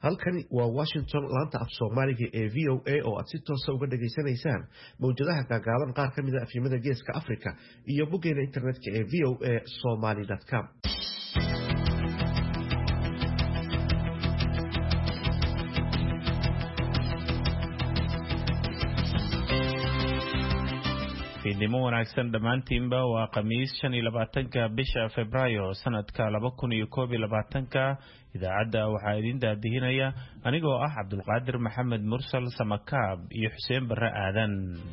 halkani waa Washington laanta af Soomaaliga ee VOA oo aad si toos ah uga dhageysanaysaan mowjadaha gaagaaban qaar ka mid ah afyamada geeska Afrika iyo boggeena internetka ee voasomali.com. fiidnimo wanaagsan dhammaantiinba waa khamiis 25 bisha Febraayo sanadka 2021 idaacadda waxaa idin daadihinaya anigoo ah Cabdulqaadir Maxamed Mursal Samakaab iyo Xuseen Barre Aadan.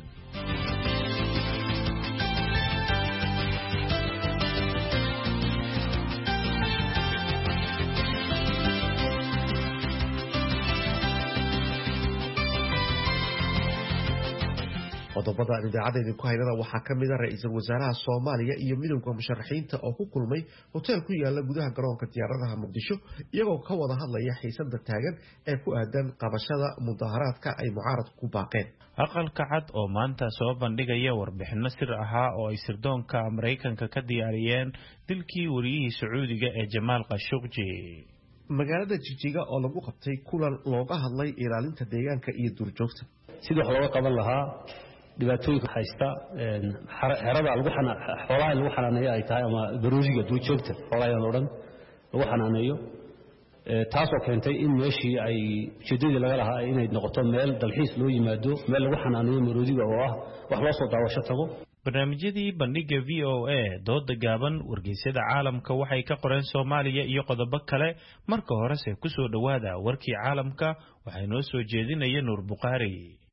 qodobada idaacada idinku haynana waxaa ka mid ah ra'iisul wasaaraha Soomaaliya iyo midowga musharaxiinta oo ku kulmay hotel ku yaala gudaha garoonka diyaaradaha Muqdisho iyagoo ka wada hadlaya xiisadda taagan ee ku aadan qabashada mudaharaadka ay mucaaradku ku baaqeen. Aqalka Cad oo maanta soo bandhigaya warbixino sir ahaa oo ay sirdoonka Mareykanka ka diyaariyeen dilkii wariyihii Sacuudiga ee Jamaal Khashoggi. magaalada Jigjiga oo lagu qabtay kulan looga hadlay ilaalinta deegaanka iyo duurjoogta sidii wax looga qaban lahaa dhibaatooyinka haysta xerada xoolaha lagu xanaaneeyo ay tahay ama baruusiga duurjoogta xoolaha oo dhan lagu xanaaneeyo taasoo keentay in meeshii ay ujeedadii laga lahaa inay noqoto meel dalxiis loo yimaado meel lagu xanaaneeyo baruusiga oo ah wax loo soo daawasho tago. barnaamijyadii bandhiga VOA dooda gaaban wargeysyada caalamka waxay ka qoreen Soomaaliya iyo qodobo kale marka horese ku soo dhawaada warkii caalamka waxay noo soo jeedinaya Nuur Buqaari.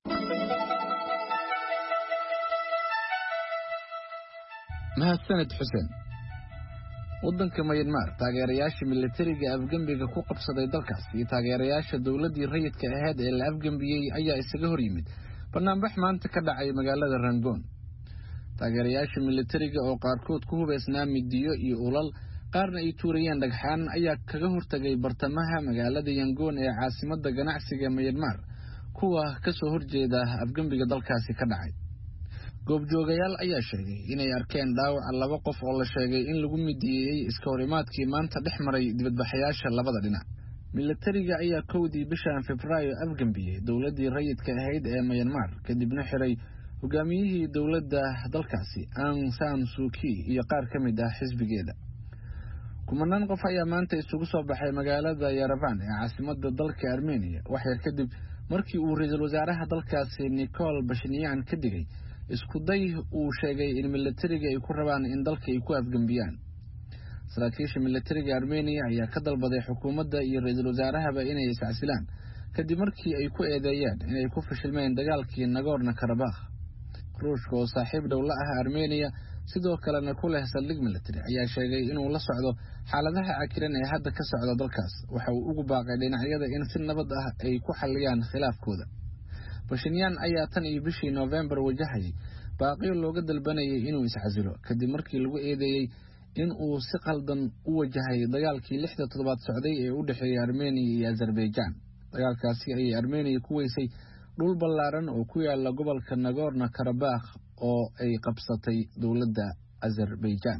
mahadsanid Xuseen. waddanka Myanmar taageerayaasha militariga afgambiga ku qabsaday dalkaas iyo taageerayaasha dawladii rayidka ahayd ee la afgambiyay ayaa isaga hor yimid barnaamij maanta ka dhacay magaalada Rangoon. taageerayaasha militariga oo qaarkood ku hubeysnaa midiyo iyo ulal qaarna ay tuurayeen dhagxaan ayaa kaga hortagay bartamaha magaalada Yangoon ee caasimadda ganacsiga Myanmar kuwa ka soo horjeeda afgambiga dalkaasi ka dhacay. goobjoogayaal ayaa sheegay inay arkeen dhaawac laba qof oo la sheegay in lagu midiyay iska horimaadkii maanta dhex maray dibadbaxayaasha labada dhinac. militariga ayaa kowdii bishan Febraayo afgambiyay dawladii rayidka ahayd ee Myanmar kadibna xiray hogaamiyihii dawladda dalkaasi Aung San Suu Kyi iyo qaar ka mid ah xisbigeeda. kumanaan qof ayaa maanta isugu soo baxay magaalada Yerevan ee caasimadda dalka Armenia wax yar kadib markii uu ra'iisul wasaaraha dalkaasi Nikol Pashinyan ka digay isku day uu sheegay in militariga ay ku rabaan in dalka ay ku afgambiyaan. saraakiisha militariga Armenia ayaa ka dalbaday xukuumadda iyo ra'iisul wasaarahaba inay iscasilaan kadib markii ay ku eedeeyeen inay ku fashilmeen dagaalkii Nagorno-Karabakh. ruushka oo saaxiib dhow la ah Armenia sidoo kalena ku leh saldhig militari ayaa sheegay inuu la socdo xaaladaha cakiran ee hadda ka socda dalkaas waxa uu ugu baaqay dhinacyada in si nabad ah ay ku xaliyaan khilaafkooda. Pashinyan ayaa tan iyo bishii November wajahayay baaqiyo looga dalbanayay inuu iscasilo kadib markii lagu eedeeyay in uu si qaldan u wajahay dagaalkii 6 toddobaad socday ee u dhaxeeyay Armenia iyo Azerbaijan. dagaalkaasi ayay Armenia ku weysay dhul ballaaran oo ku yaala gobolka Nagorno-Karabakh oo ay qabsatay dawladda Azerbaijan.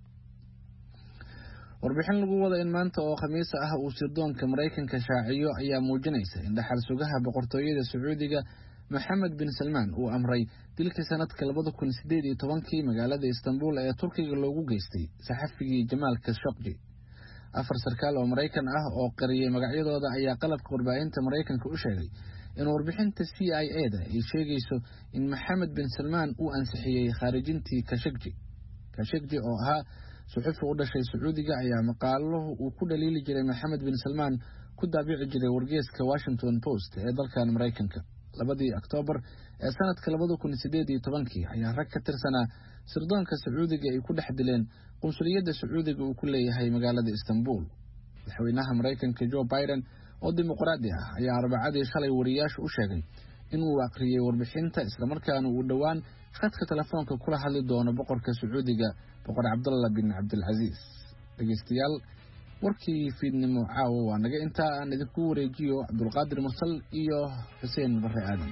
warbixin lagu wada in maanta oo khamiis ah uu sirdoonka Mareykanka shaaciyo ayaa muujinaysa in dhaxal sugaha boqortooyada Sacuudiga Mohammed bin Salman uu amray dilkii sanadka 2018 magaalada Istanbul ee Turkiga loogu geystay saxafigii Jamaal Khashoggi. 4 sarkaal oo Mareykan ah oo qariyay magacyadooda ayaa qalabka warbaahinta Mareykanka u sheegay in warbixinta CIA-da ay sheegayso in Mohammed bin Salman uu ansixiyay khaarijintii Khashoggi oo ahaa suxufi u dhashay Sacuudiga ayaa maqaalo uu ku dhaliili jiray Mohammed bin Salman ku daabici jiray wargeyska Washington Post ee dalkan Mareykanka. 2 Oktoobar ee sanadka 2018 ayaa rag ka tirsanaa sirdoonka Sacuudiga ay ku dhex dileen qunsuliyadda Sacuudiga uu ku leeyahay magaalada Istanbul. madaxweynaha Mareykanka Joe Biden oo dimuqraadi ah ayaa Arbacadii shalay wariyaasha u sheegay inuu aqriyay warbixinta isla markaana uu dhawaan khadka telefoonka kula hadli doono boqorka Sacuudiga Boqor Abdullah bin Abdulaziz. dhageystayaal warkii fiidnimo caawa waa naga intaa aan idinku wareejiyo Cabdulqaadir Mursal iyo Xuseen Barre Aadan.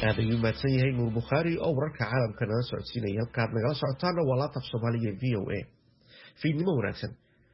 هذا يوم تسيهي نور بخاري أو ركع عالم كان نسعد سيني يلقى نقاش عطانا ولا تفصمالية VOA في نمو رأسا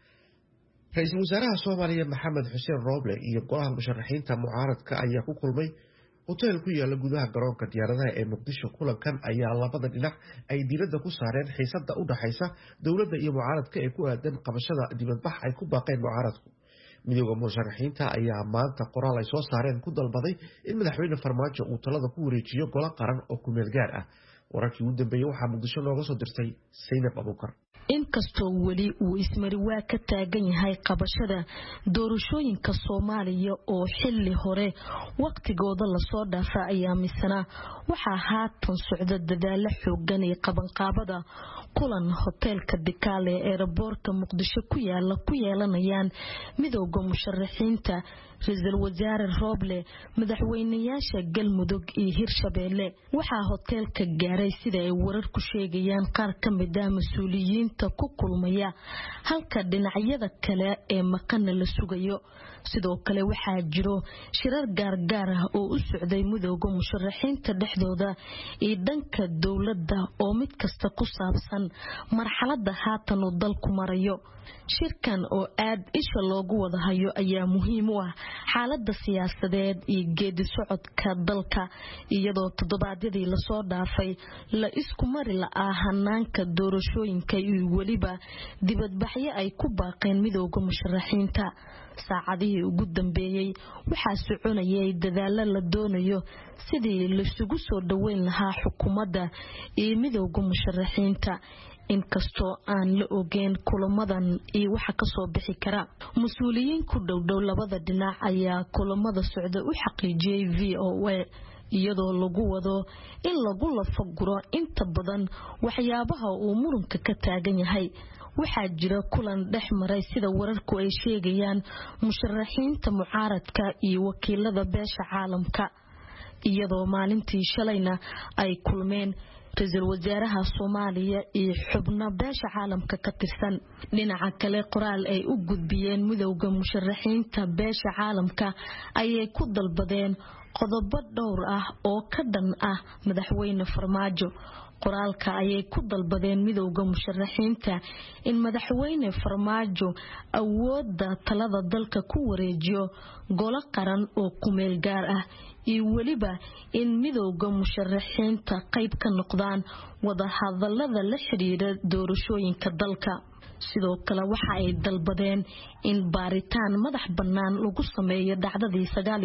رئيس الوزراء الصومالية محمد حسين روبلي يبقى المشرحين تم معارض كأي كل مي hotel ku yaala gudaha garoonka diyaaradaha ee Muqdisho kulankan ayaa labada dhinac ay diiradda ku saareen xiisadda u dhaxaysa dawladda iyo mucaaradka ee ku aadan qabashada dibadbax ay ku baaqeen mucaaradku midowga musharaxiinta ayaa maanta qoraal ay soo saareen ku dalbaday in madaxweyne Farmaajo uu talada ku wareejiyo golo qaran oo ku meel gaar ah wararkii ugu dambeeyay waxaa Muqdisho nooga soo dirtay Saynab Abuukar inkastoo weli uu ismari waa ka taagan yahay qabashada doorashooyinka Soomaaliya oo xilli hore waqtigooda la soo dhaafay ayaa misana waxa haatan socda dadaalo xoogan ee qabanqaabada kulan hotelka Dikaale ee airportka Muqdisho ku yeelanayaan midowga musharaxiinta ra'iisul wasaare Roble madaxweynayaasha Galmudug iyo Hirshabeelle waxa hotelka gaaray sida ay wararku sheegayaan qaar ka mid ah mas'uuliyiinta ku kulmaya halka dhinacyada kale ee maqan la sugayo sidoo kale waxaa jiro shirar gaar ah oo u socday midowga musharaxiinta dhexdooda ee dhanka dawladda oo mid kasta ku saabsan marxaladda haatan oo dalku marayo shirkan oo aad isha loogu wada hayo ayaa muhiim u ah xaaladda siyaasadeed iyo geedi socodka dalka iyadoo toddobaadyadii la soo dhaafay la isku mari la'aa hanaanka doorashooyinka iyo waliba dibadbaxyo ay ku baaqeen midowga musharaxiinta saacadihii ugu dambeeyay waxaa soconayay dadaalo la doonayo sidii la isugu soo dhaweyn lahaa xukuumadda iyo midowga musharaxiinta inkastoo aan la ogeyn kulamadan iyo waxa ka soo bixi kara mas'uuliyiin ku dhow labada dhinac ayaa kulamada socda u xaqiijiyay VOA iyadoo lagu wado in lagu lafaguro inta badan waxyaabaha uu muranka ka taagan yahay waxaa jira kulan dhex maray sida wararku ay sheegayaan musharaxiinta mucaaradka iyo wakiilada beesha caalamka iyadoo maalintii shalayna ay kulmeen ra'iisul wasaaraha Soomaaliya iyo xubno beesha caalamka ka tirsan dhinaca kale qoraal ay u gudbiyeen midowga musharaxiinta beesha caalamka ayay ku dalbadeen qodobo dhowr ah oo ka dhan ah madaxweyne Farmaajo qoraalka ayay ku dalbadeen midowga musharaxiinta in madaxweyne Farmaajo awoodda talada dalka ku wareejiyo golo qaran oo ku meel gaar ah iyo waliba in midowga musharaxiinta qayb ka noqdaan wada hadallada la xiriira doorashooyinka dalka sidoo kale waxa ay dalbadeen in baaritaan madax bannaan lagu sameeyo dhacdadii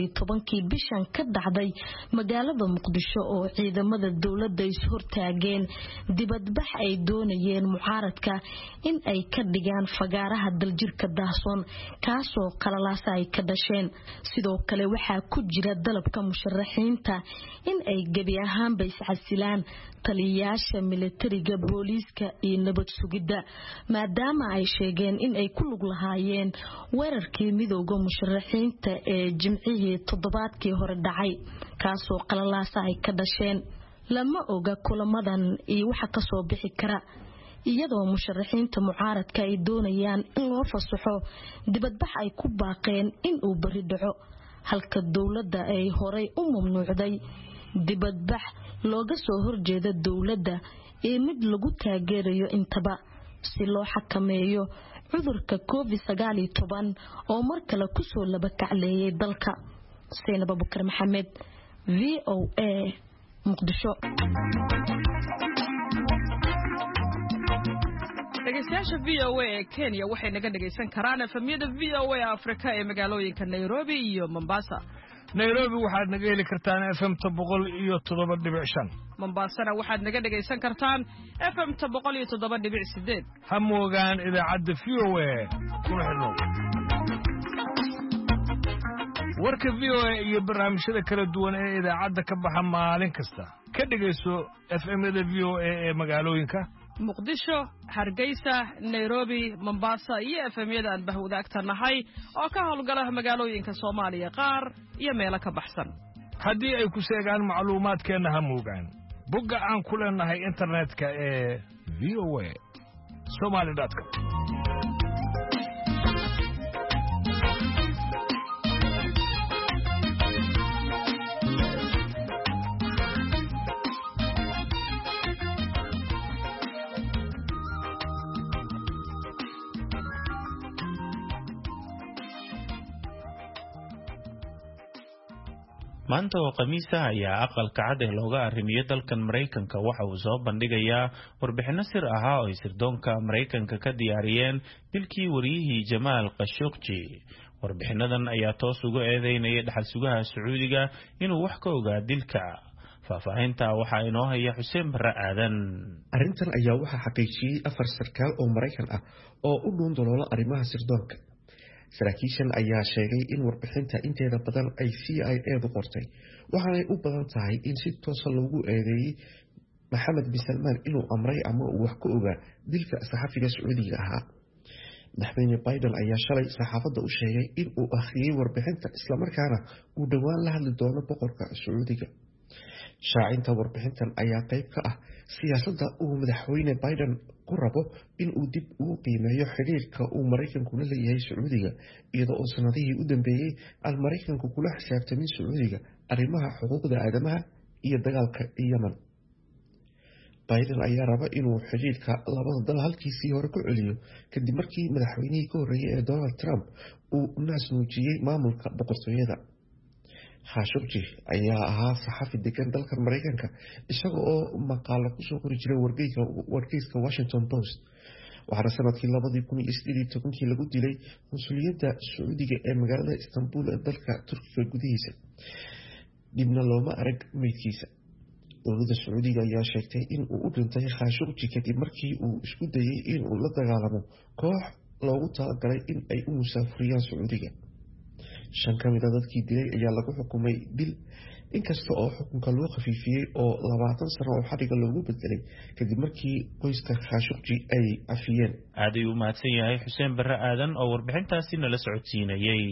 19 bishan ka dhacday magaalada Muqdisho oo ciidamada dawladda is hortaageen dibadbax ay doonayeen mucaaradka in ay ka dhigaan fagaaraha daljirka daahsoon kaasoo qalalaas ay ka dhasheen sidoo kale waxa ku jira dalabka musharaxiinta in ay gabi ahaanba iscasilaan taliyayaasha militariga booliiska iyo nabad sugidda maadaama ay sheegeen in ay ku lug lahaayeen weerarkii midowga musharaxiinta ee jimcihii toddobaadkii hore dhacay kaasoo qalalaas ay ka dhasheen lama oga kulamadan iyo waxa ka soo bixi kara iyadoo musharaxiinta mucaaradka ay doonayaan in loo fasaxo dibadbax ay ku baaqeen in uu bari dhaco halka dawladda ay horay u mamnuucday dibadbax looga soo horjeeda dawladda ee mid lagu taageerayo intaba si loo xakameeyo cudurka COVID-19 oo mar kale ku soo laba kacleeyay dalka Saynab Abuukar Maxamed VOA Muqdisho dhageystayaasha VOA ee Kenya waxay naga dhageysan karaan efemyada VOA Afrika ee magaalooyinka Nairobi iyo Mombasa Nairobi waxaad naga heli kartaan FM 107.5 Mombasana waxaad naga dhageysan kartaan FM 107.8 ha moogaan idaacadda VOA kuna xidhnow warka VOA iyo barnaamijyada kala duwan ee idaacadda ka baxa maalin kasta ka dhageyso FM-yada VOA ee magaalooyinka Muqdisho, Hargeysa, Nairobi, Mombasa iyo FM-yada aan bahwadaagtanahay oo ka howlgala magaalooyinka Soomaaliya qaar iyo meelo ka baxsan haddii ay ku sheegaan macluumaadkeena ha moogaan bogga aan ku leenahay internetka ee voa.somali.com maanta oo khamiisa ayaa aqalka cad ee looga arrimiyo dalkan Mareykanka waxa uu soo bandhigayaa warbixino sir ahaa oo sirdoonka Mareykanka ka diyaariyeen dilkii wariyihii Jamaal Khashoggi. warbixinadan ayaa toos uga eedeynaya dhaxal sugaha Sacuudiga inuu wax ka ogaa dilka. faahfaahinta waxa inoo haya Xuseen Barre Aadan. arrintan ayaa waxa xaqiijiyay 4 sarkaal oo Mareykan ah oo u dhuun daloolo arrimaha sirdoonka. saraakiishan ayaa sheegay in warbixinta inteeda badan ay CIA-du qortay waxaanay u badan tahay in si toos loogu eedeeyay Maxamed bin Salmaan inuu amray ama uu wax ka ogaa dilka saxafiga Sacuudiga ahaa. madaxweyne Biden ayaa shalay saxaafadda u sheegay in uu akhriyay warbixinta isla markaana uu dhawaan la hadli doono boqorka Sacuudiga. shaacinta warbixintan ayaa qayb ka ah siyaasadda uu madaxweyne Biden ku rabo in uu dib u qiimeeyo xiriirka uu Mareykanku la leeyahay Sacuudiga iyadoo oo sanadihii u dambeeyay aan Mareykanku kula xisaabtamin Sacuudiga arrimaha xuquuqda aadamaha iyo dagaalka Yemen. Biden ayaa raba inuu xiriirka labada dal halkiisii hore ku celiyo kadib markii madaxweynihii ka horreeyay ee Donald Trump uu naasnuujiyay maamulka boqortooyada. Khashoggi ayaa ahaa saxafi degan dalka Mareykanka isaga oo maqaalo ku soo qori jiray wargeyska Washington Post. waxaana sanadkii 2018 lagu dilay konsuliyadda Sacuudiga ee magaalada Istanbul ee dalka Turkiga gudihiisa. dibna looma arag meydkiisa. dowladda Sacuudiga ayaa sheegtay in uu u dhintay Khashoggi kadib markii uu isku dayay in uu la dagaalamo koox loogu talagalay in ay u musaafuriyaan Sacuudiga. 5 ka mid ah dadkii dilay ayaa lagu xukumay dil inkasta oo xukunka loo khafiifiyay oo 20 sano oo xariga loogu bedelay kadib markii qoyska Khashoggi ay afiyeen. aad ayuu mahadsan yahay Xuseen Barre Aadan oo warbixintaasi nala socodsiinayay.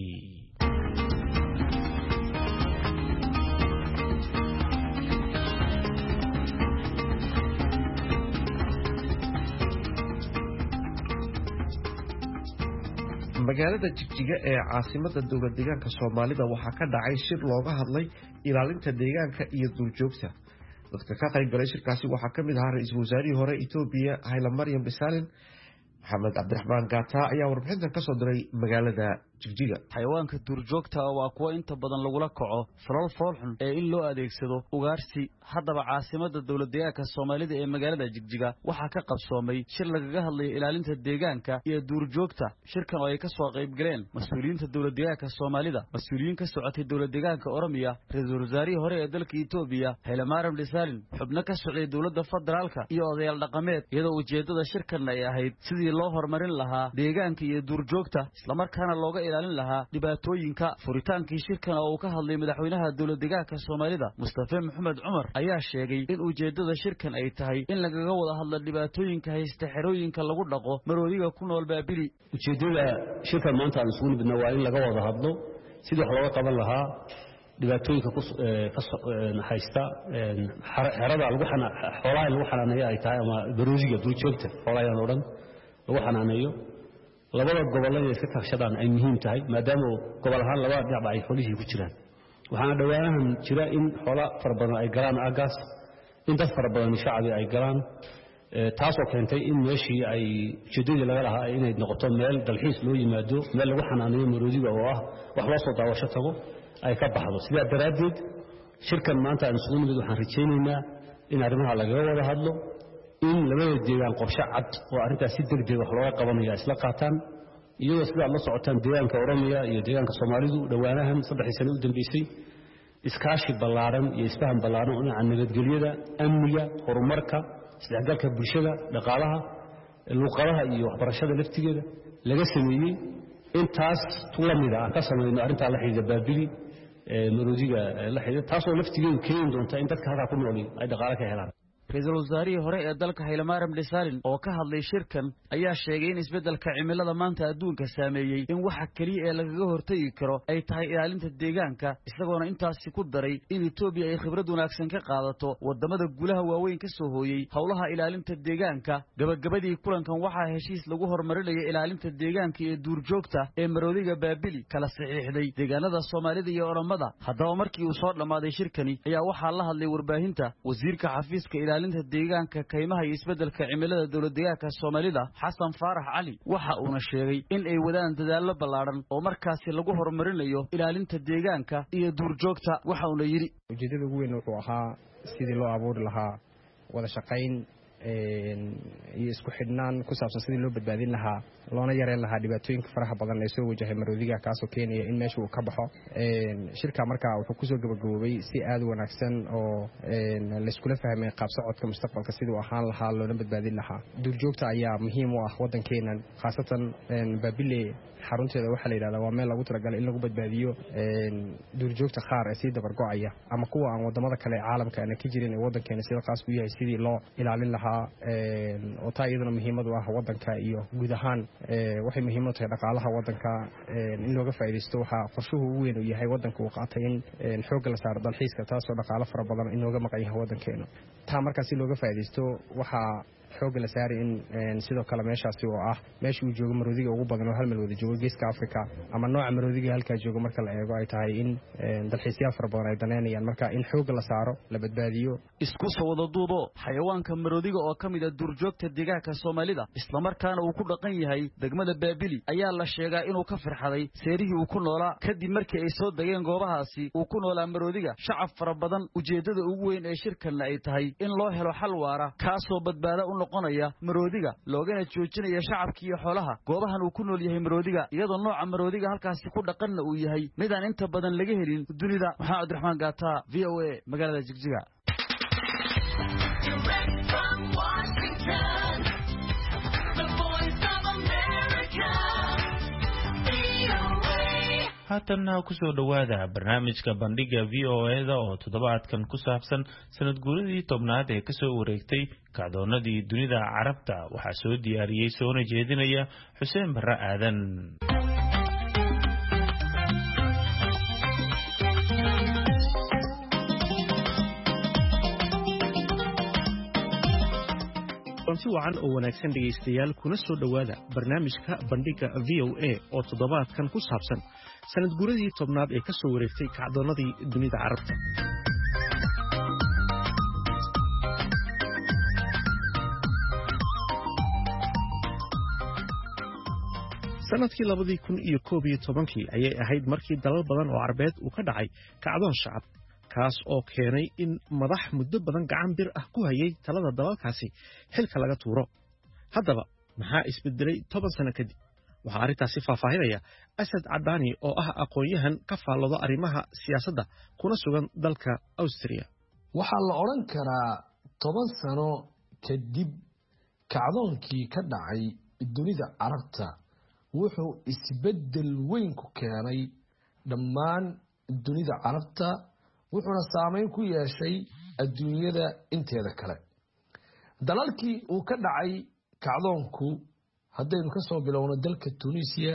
magaalada Jigjiga ee caasimadda dowlad deegaanka Soomaalida waxaa ka dhacay shir looga hadlay ilaalinta deegaanka iyo duurjoogta. dadka ka qayb galay shirkaasi waxaa ka mid ahaa ra'iisul wasaarihii hore Itoobiya Haile Mariam Desalegn. Maxamed Cabdiraxmaan Gaata ayaa warbixintan ka soo diray magaalada Jigjiga. xayawaanka duurjoogta waa kuwa inta badan lagula kaco falal foolxun ee in loo adeegsado ugaarsi. haddaba caasimadda dowlad deegaanka Soomaalida ee magaalada Jigjiga waxaa ka qabsoomay shir lagaga hadlayo ilaalinta deegaanka iyo duurjoogta. shirkan oo ay ka soo qayb galeen mas'uuliyiinta dowlad deegaanka Soomaalida, mas'uuliyiin ka socotay dowlad deegaanka Oromiya, ra'iisul wasaarihii hore ee dalka Itoobiya Haile Mariam Desalegn, xubno ka socday dowladda federaalka iyo odayaal dhaqameed. iyadoo ujeedada shirkan ay ahayd sidii loo horumarin lahaa deegaanka iyo duurjoogta isla markaana looga ilaalin lahaa dhibaatooyinka. furitaankii shirkan oo uu ka hadlay madaxweynaha dowlad deegaanka Soomaalida Mustafa Maxamed Cumar ayaa sheegay in ujeedada shirkan ay tahay in lagaga wada hadlo dhibaatooyinka haysta xerooyinka lagu dhaqo maroodiga ku nool Baabili. ujeedada shirkan maanta aan isugu nimidna waa in laga wada hadlo sidii wax looga qaban lahaa dhibaatooyinka haysta xerada xoolaha lagu xanaaneeyo ay tahay ama baroosiga duurjoogta xoolaha oo dhan lagu xanaaneeyo. labada gobolada iska kaashadaan ay muhiim tahay maadaama gobol ahaan labada dhinac ay xoolihii ku jiraan. waxaana dhawaanahan jira in xoolo fara badan ay galaan agaas, in dad fara badan shacbi ay galaan, taasoo keentay in meeshii ay ujeedadii laga lahaa inay noqoto meel dalxiis loo yimaado, meel lagu xanaaneeyo maroodiga oo ah wax loo soo daawasho tago ay ka baxdo. sidaa daraaddeed shirkan maanta aan isugu nimid waxaan rajaynaynaa in arrimaha lagaga wada hadlo, in labada deegaan qorshe cad oo arrintaas si degdeg wax looga qabanayo isla qaataan. iyadoo sida aad la socotaan deegaanka Oromiya iyo deegaanka Soomaalidu dhawaanahan 3 sano u dambeysay iskaashi ballaaran iyo isfahan ballaaran oo dhinaca nabadgelyada, amniga, horumarka, isdhexgalka bulshada, dhaqaalaha, luqadaha iyo waxbarashada laftigeeda laga sameeyay. intaas tulamida aan ka sameeyno arrinta la xiriirta Baabili maroodiga la xiriirta taasoo laftigeedu keenin doonta in dadka halka ku nool ay dhaqaale ka helaan. ra'iisul wasaarihii hore ee dalka Haile Mariam Desalegn oo ka hadlay shirkan ayaa sheegay in isbeddelka cimilada maanta adduunka saameeyay in waxa kaliya ee lagaga hortagi karo ay tahay ilaalinta deegaanka, isagoona intaasi ku daray in Itoobiya ay khibrad wanaagsan ka qaadato wadamada guulaha waaweyn ka soo hooyay howlaha ilaalinta deegaanka. gabagabadii kulankan waxaa heshiis lagu horumarinaya ilaalinta deegaanka iyo duurjoogta ee maroodiga Baabili kala saxiixday deegaanada Soomaalida iyo Oromada. haddaba markii uu soo dhamaaday shirkani ayaa waxaa la hadlay warbaahinta wasiirka xafiiska ilaalinta deegaanka kaymaha iyo isbeddelka cimilada dowladdeegaanka Soomaalida Xasan Faarax Cali waxa uuna sheegay in ay wadaan dadaallo ballaaran oo markaasi lagu horumarinayo ilaalinta deegaanka iyo duurjoogta waxa uuna yiri ujeedada ugu weyn wuxuu ahaa sidii loo abuuri lahaa wada shaqayn iyo isku xidhnaan ku saabsan sidii loo badbaadin lahaa loona yareyn lahaa dhibaatooyinka faraha badan ee soo wajahay maroodiga kaasoo keenaya in meesha uu ka baxo shirka markaa wuxuu kusoo gabagaboobay si aad u wanaagsan oo layskula fahmay qaab socodka mustaqbalka siduu ahaan lahaa loona badbaadin lahaa duurjoogta ayaa muhiim u ah waddankeenan khaasatan baabile xarunteeda waxaa la yidhahdaa waa meel lagu talagalay in lagu badbaadiyo duurjoogta qaar ee sii dabargo'aya ama kuwa aan waddamada kale ee caalamka aana ka jirin ee waddankeena sida qaas ku yahay sidii loo ilaalin lahaa oo taa iyaduna muhiimad u ah waddanka iyo guud ahaan waxay muhiim u tahay dhaqaalaha waddanka in looga faa'iidaysto waxaa qorshuhu ugu weyn uu yahay waddanka uu qaatay in xoogga la saaro dalxiiska taasoo dhaqaalo fara badan inooga maqan yahay waddankeena taa markaa si looga faa'iidaysto waxaa xoogga la saari in sidoo kale meeshaasi oo ah meesha uu joogo maroodiga ugu badan oo hal meel wada joogo geeska Afrika ama nooca maroodiga halkaa joogo marka la eego ay tahay in dalxiisyaal fara badan ay daneynayaan marka in xoogga la saaro la badbaadiyo isku soo wada duubo xayawaanka maroodiga oo kamid ah duurjoogta deegaanka Soomaalida isla markaana uu ku dhaqan yahay degmada Baabili ayaa la sheegaa inuu ka firxaday seerihii uu ku noolaa kadib markii ay soo dageen goobahaasi uu ku noolaa maroodiga shacab fara badan ujeedada ugu weyn ee shirkan ay tahay in loo helo xal waara kaasoo badbaado noqonaya maroodiga loogana joojinaya shacabka iyo xoolaha goobahan uu ku nool yahay maroodiga iyadoo nooca maroodiga halkaasi ku dhaqanna uu yahay mid aan inta badan laga helin dunida waxaa Cabdiraxmaan Gaata VOA magaalada Jigjiga haatanna ku soo dhawaada barnaamijka bandhiga VOA-da oo toddobaadkan ku saabsan sanad guuradii 10aad ee ka soo wareegtay kacdoonadii dunida carabta waxaa soo diyaariyey soona jeedinaya Xuseen Barre Aadan si wacan oo wanaagsan dhegaystayaal kuna soo dhawaada barnaamijka bandhiga VOA oo toddobaadkan ku saabsan sanad guuradii 10aad ee ka soo wareegtay kacdoonadii dunida carabta sanadkii 2011 ayay ahayd markii dalal badan oo Carabeed uu ka dhacay kacdoon shacab kaas oo keenay in madax muddo badan gacan bir ah ku hayay talada dalalkaasi xilka laga tuuro haddaba maxaa isbedelay 10 sano kadib waxaa arrintaasi faahfaahinaya Asad Cadaani oo ah aqoon-yahan ka faallooda arrimaha siyaasadda kuna sugan dalka Austria waxaa la oran karaa 10 sano kadib kacdoonkii ka dhacay dunida carabta wuxuu isbedel weyn ku keenay dhammaan dunida carabta wuxuuna saameyn ku yeeshay adduunyada inteeda kale dalalkii uu ka dhacay kacdoonku haddaynu ka soo bilowno dalka Tunisia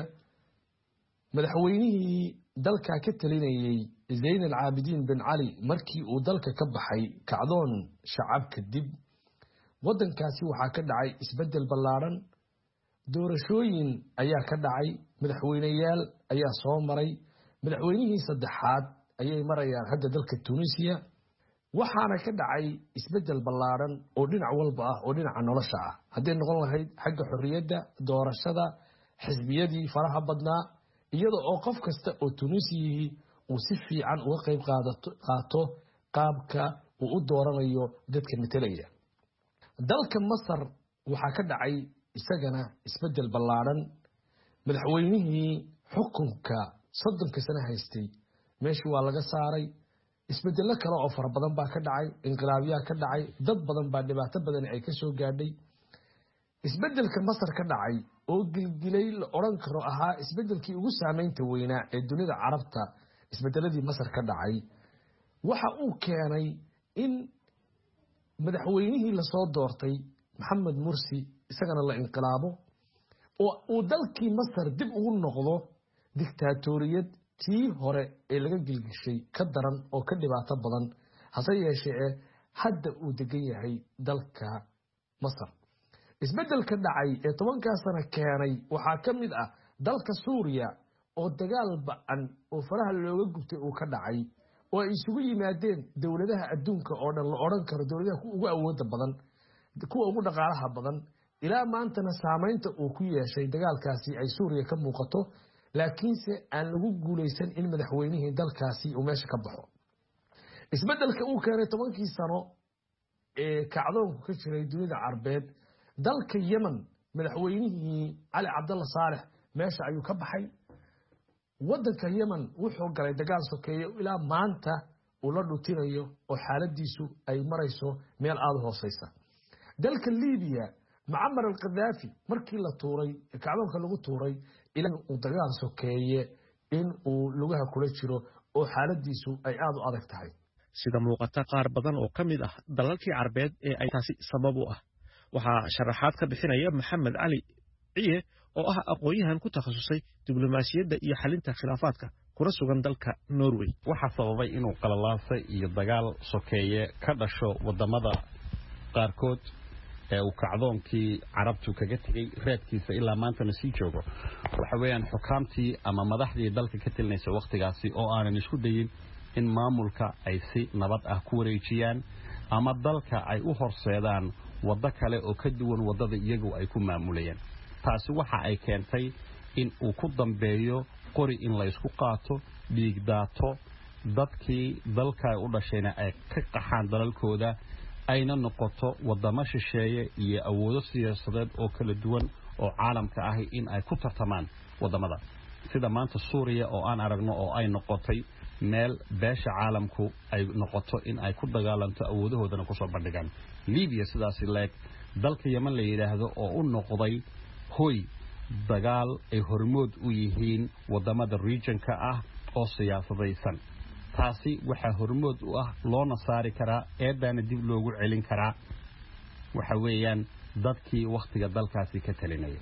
madaxweynihii dalka ka talinayay Zayn al-Abidin bin Ali markii uu dalka ka baxay kacdoon shacab kadib wadankaasi waxaa ka dhacay isbedel ballaaran doorashooyin ayaa ka dhacay madaxweynayaal ayaa soo maray madaxweynihii saddexaad ayay marayaan hadda dalka Tunisia waxaana ka dhacay isbedel ballaaran oo dhinac walba ah oo dhinaca nolosha ah haddii noqon lahayd xagga xorriyadda doorashada xisbiyadii faraha badnaa iyadoo oo qof kasta oo Tunisiyi uu si fiican uga qayb qaato qaabka uu u dooranayo dadka metelaya dalka Masar waxaa ka dhacay isagana isbedel ballaaran madaxweynihii xukunka 30 sano haystay meeshii waa laga saaray isbedelo kale oo fara badan baa ka dhacay inqilaabyaa ka dhacay dad badan baa dhibaato badan ay ka soo gaadhay isbedelka Masar ka dhacay oo gilgilay la oran karo ahaa isbedelkii ugu saameynta weynaa ee dunida carabta isbedeladii Masar ka dhacay waxa uu keenay in madaxweynihii la soo doortay Maxamed Mursi isagana la inqilaabo oo uu dalkii Masar dib ugu noqdo dictatoriyad tii hore ee laga gilgishay ka daran oo ka dhibaato badan hase yeeshee hadda uu degan yahay dalka Masar isbedelka dhacay ee 10 sano keenay waxaa ka mid ah dalka Suuriya oo dagaal ba'an oo faraha looga gubtay uu ka dhacay oo ay isugu yimaadeen dowladaha adduunka oo dhan la odhan karo dowladaha ugu awooda badan kuwa ugu dhaqaalaha badan ilaa maantana saamaynta uu ku yeeshay dagaalkaasi ay suuriya ka muuqato laakiinse aan lagu guulaysan in madaxweynihii dalkaasi uu meesha ka baxo isbeddelka uu keenay 10 sano ee kacdoonku ka jiray dunida carbeed dalka Yemen madaxweynihii Ali Abdullah Saleh meesha ayuu ka baxay wadanka Yemen wuxuu galay dagaal sokeeye ilaa maanta uu la dhutinayo oo xaaladiisu ay marayso meel aad hooseysa dalka Liibiya Muammar al-Qaddafi markii la tuuray kacdoonka lagu tuuray ilaa uu dagaal sokeeye in uu lugaha kula jiro oo xaaladiisu ay aad u adag tahay sida muuqata qaar badan oo kamid ah dalalkii carbeed ee ay taasi sabab u ah waxa sharaxaad ka bixinaya Maxamed Ali Ciye oo ah aqoonyahan ku takhasusay diblomaasiyadda iyo xalinta khilaafaadka kuna sugan dalka Norway waxa sababay inuu qalalaasay iyo dagaal sokeeye ka dhasho wadamada qaarkood ee uu kacdoonkii carabtu kaga tagay reedkiisa ilaa maantana sii joogo waxa weeyaan xukaamtii ama madaxdii dalka ka tilnaysa waqtigaasi oo aanan isku dayin in maamulka ay si nabad ah ku wareejiyaan ama dalka ay u horseedaan waddo kale oo ka duwan wadada iyagu ay ku maamulayaan taasi waxa ay keentay in uu ku dambeeyo qori in la isku qaato dhiig daato dadkii dalka u dhashayna ay ka qaxaan dalalkooda ayna noqoto wadamo shisheeye iyo awoodo siyaasadeed oo kala duwan oo caalamka ah in ay ku tartamaan wadamada sida maanta Suuriya oo aan aragno oo ay noqotay meel beesha caalamku ay noqoto in ay ku dagaalanto awoodahoodana ku soo bandhigaan Liibiya sidaas leeg dalka Yemen la yiraahdo oo u noqday hoy dagaal ay hormood u yihiin wadamada regionka ah oo siyaasadaysan taasi waxa hormood u ah loona saari karaa eedana dib loogu celin karaa waxa weeyaan dadkii waqtiga dalkaasi ka talinayay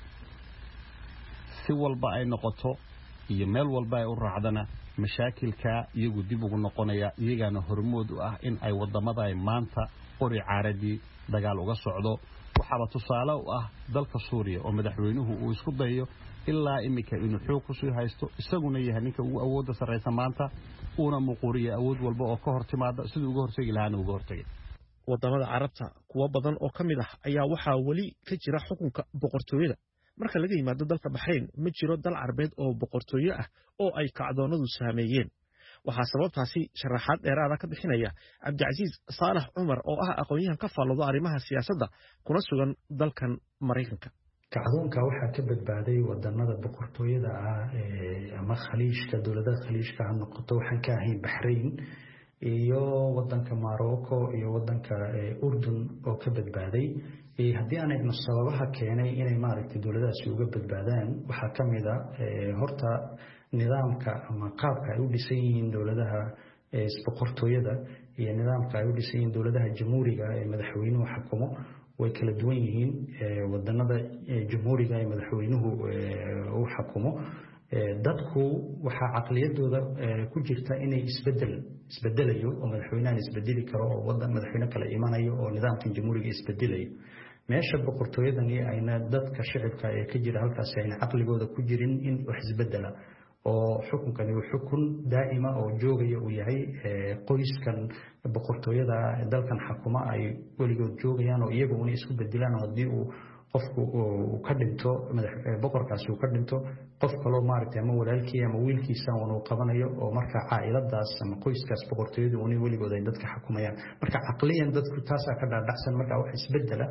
si walba ay noqoto iyo meel walba ay u raacdana mashaakilka iyagu dib ugu noqonaya iyagana hormood u ah in ay wadamada ay maanta qori caaradii dagaal uga socdo waxaba tusaale u ah dalka Suuriya oo madaxweynuhu uu isku dayo ilaa imika inuu xoog ku soo haysto isaguna yahay ninka ugu awoodda sareysa maanta una muquriya awood walba oo ka hortimaada sidoo uga hortagi lahaana uga hortagay wadamada carabta kuwa badan oo kamid ah ayaa waxa wali ka jira xukunka boqortooyada marka laga yimaado dalka Bahrain ma jiro dal carbeed oo boqortooyo ah oo ay kacdoonadu saameeyeen waxa sababtaasi sharaxaad dheeraad ka bixinaya Cabdicaziz Saalax Umar oo ah aqoonyahan ka faallooda arrimaha siyaasadda kuna sugan dalkan Mareykanka kacdoonka waxa ka badbaaday wadanada boqortooyada ah ama khaliijka dawladaha khaliijka ha noqoto waxaan ka ahayn Bahrain iyo wadanka Morocco iyo wadanka Urdun oo ka badbaaday haddii aan eegno sababaha keenay inay maaragtay dawladahaasi uga badbaadaan waxa kamid ah horta nidaamka ama qaabka ay u dhisan yihiin dawladaha boqortooyada iyo nidaamka ay u dhisan yihiin dawladaha jamhuuriga ee madaxweynuhu xukumo way kala duwan yihiin wadanada jamhuuriga ee madaxweynuhu uu xukumo dadku waxa aqliyadooda ku jirta inay isbedelayo oo madaxweynaha isbedeli karo oo wadan madaxweyne kale imanayo oo nidaamka jamhuuriga isbedelayo meesha boqortooyadani ayna dadka shacabka ee ka jira halkaas ayna aqligooda ku jirin in wax isbedela oo xukunkani uu xukun daa'ima oo joogaya uu yahay qoyskan boqortooyada dalkan xukuma ay weligood joogayaan oo iyagu una isku bedelaan haddii uu qofku uu ka dhinto boqorkaasi uu ka dhinto qof kale oo maaragtay ama walaalkii ama wiilkiisa uu qabanayo oo marka caa'iladaas ama qoyskaas boqortooyadu una weligood ay dadka xukumayaan marka aqliyan dadku taas ka dhaadhacsan marka wax isbedela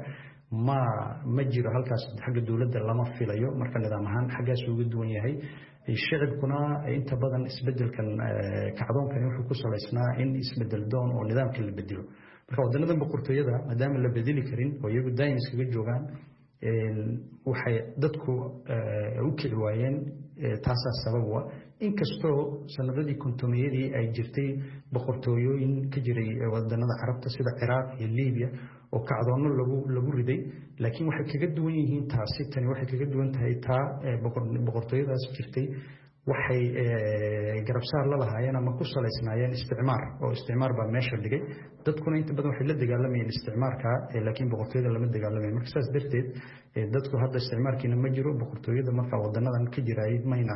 ma jiro halkaas xagga dawladda lama filayo marka nidaam ahaan xaggaas uga duwan yahay shacabkuna inta badan isbedelkan kacdoonkani wuxuu ku salaysnaa in isbedel doon oo nidaamka la bedelo marka wadanadan boqortooyada maadaama la bedeli karin oo iyagu daayin iskaga joogaan waxay dadku u kici waayeen taasaa sabab u ah inkastoo sanadadii kontomiyadii ay jirtay boqortooyooyin ka jiray wadanada carabta sida Ciraaq iyo Liibiya oo kacdoono lagu riday laakiin waxay kaga duwan yihiin taasi tani waxay kaga duwan tahay taa boqortooyadaas jirtay waxay garabsaar la lahaayeen ama ku salaysnaayeen isticmaar baa meesha dhigay dadkuna inta badan waxay la dagaalamayeen isticmaarka laakiin boqortooyada lama dagaalamayn marka saas darteed dadku hadda isticmaarkiina ma jiro boqortooyada marka wadanadan ka jiray mayna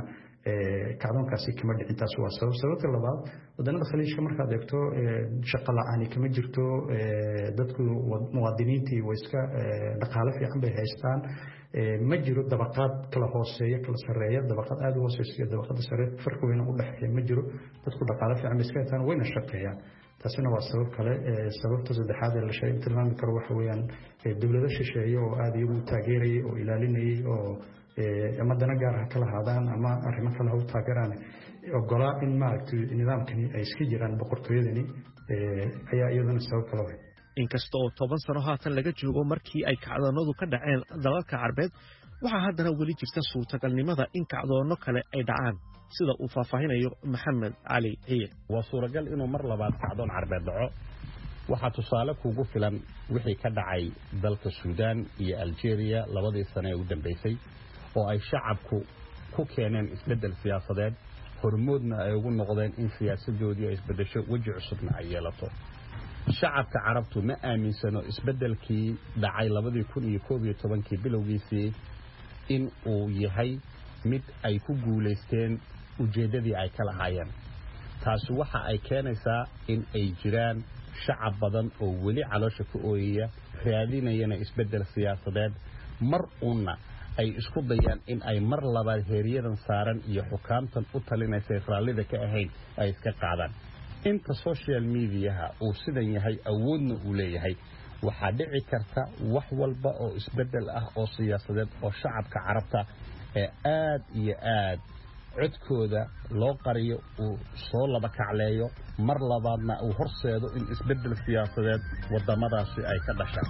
kacdoonkaasi kama dhicin. taas waa sababta labaad. wadannada khaliijka markaad eegto shaqo la'aani kama jirto, dadku muwaadiniintii way iska dhaqaale fiican bay haystaan, ma jiro dabaqaad kala hooseeya kala sareeya, dabaqaad aad u hooseysa iyo dabaqada sare farqi weyn u dhexeeya ma jiro. dadku dhaqaale fiican bay iska haystaan wayna shaqeeyaan. taasina waa sabab kale. sababta saddexaad ee la tilmaami karo waxa weeyaan dowlado shisheeye oo aad iyagu taageerayay oo ilaalinayay oo ama dana gaar ah kala haadaan ama arrimo kale ha u taageeraan ogolaa in maaragtay nidaamkani ay iska jiraan boqortooyadani ayaa iyadana sabab kale wahay. inkasta oo 10 sano haatan laga joogo markii ay kacdoonadu ka dhaceen dalalka Carbeed, waxaa haddana weli jirta suurtagalnimada in kacdoono kale ay dhacaan, sida uu faahfaahinayo Maxamed Cali Ciye. waa suuragal inuu mar labaad kacdoon Carbeed dhaco. waxaa tusaale kugu filan wixii ka dhacay dalka Suudaan iyo Algeria labadii sano ee u dambeysay, oo ay shacabku ku keeneen isbedel siyaasadeed, hormoodna ay ugu noqdeen in siyaasadoodii ay isbedesho, waji cusubna ay yeelato. shacabka carabtu ma aaminsano isbedelkii dhacay 2011 bilowgiisii in uu yahay mid ay ku guuleysteen ujeedadii ay ka lahaayeen. taasi waxa ay keenaysaa in ay jiraan shacab badan oo weli caloosha ku ooyaya, raadinayana isbedel siyaasadeed, mar uuna ay isku dayaan in ay mar labaad heeriyadan saaran iyo xukaamtan u talinaysa raallida ka ahayn ay iska qaadaan. inta social mediaha uu sidan yahay, awoodna uu leeyahay, waxaa dhici karta wax walba oo isbedel ah oo siyaasadeed oo shacabka carabta ee aad iyo aad codkooda loo qariyo uu soo laba kacleeyo, mar labaadna uu horseedo in isbedel siyaasadeed wadamadaasi ay ka dhashaan.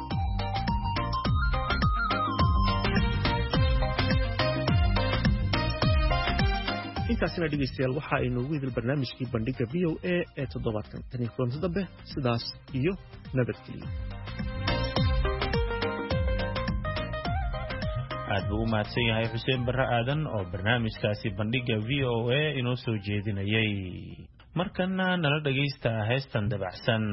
intaasina dhegeystayaal waxa ay noogu idil barnaamijkii bandhiga VOA ee toddobaadkan. tan kulanti dambe sidaas iyo nabadgelyo. aad buu u mahadsan yahay Xuseen Barre Aadan oo barnaamijkaasi bandhiga VOA inoo soo jeedinayay. markana nala dhageysta heestan dabacsan.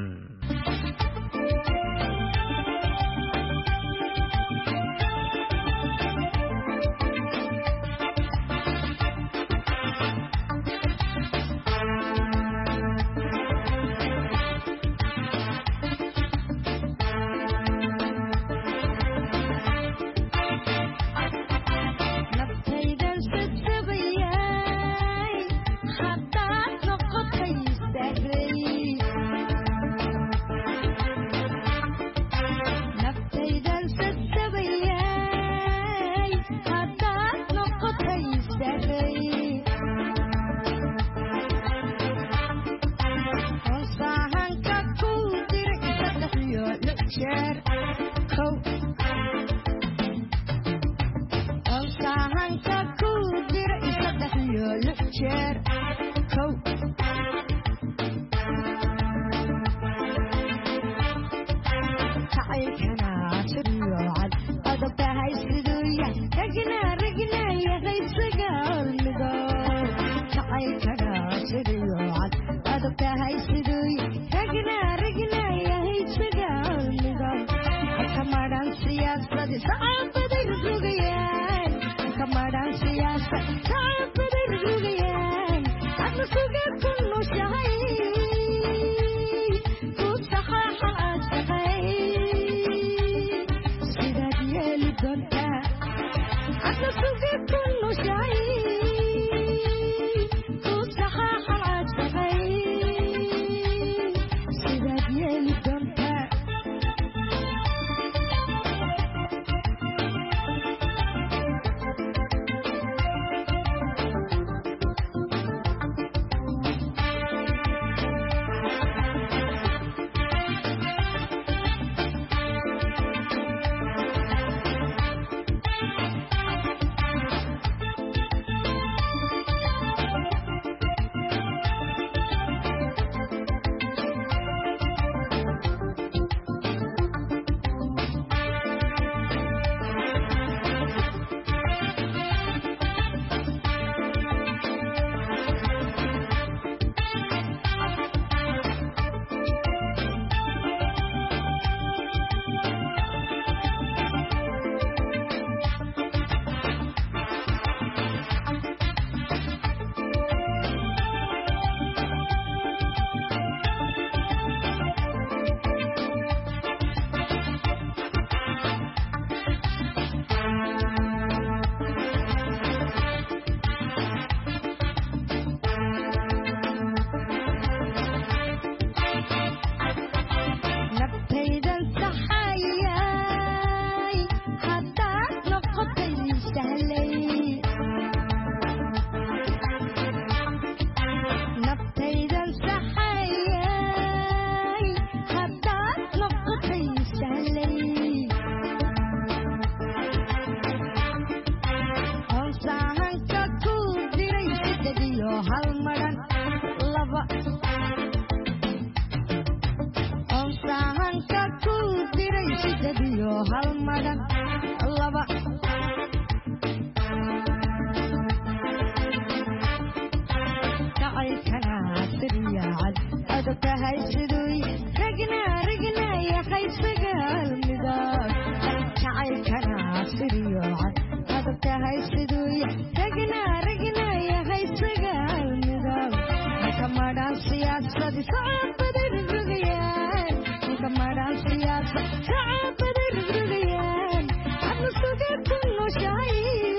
jacaylkana siriyacad adabtahay siduy ragna yahay sagaal midab jacaylkana siriyacad adabtahay siduy ragna yahay sagaal midab kamadhan siyaasad sacabada rugayaan kamadhan siyaasad sacabada rugayaan adna sugar kullu shay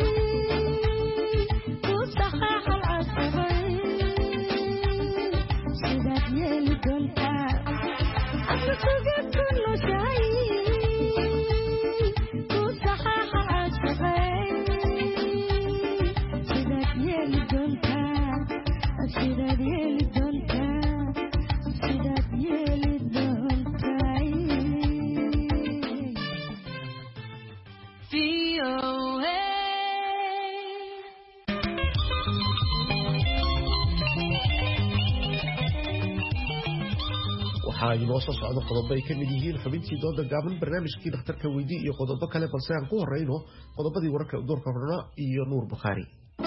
waxaa inoo soo socda qodobo ay ka mid yihiin xubintii dooda gaaban barnaamijkii dhakhtarka weydii iyo qodobo kale balse aan ku horeyno qodobadii wararka doorka horna iyo nuur bukhaari.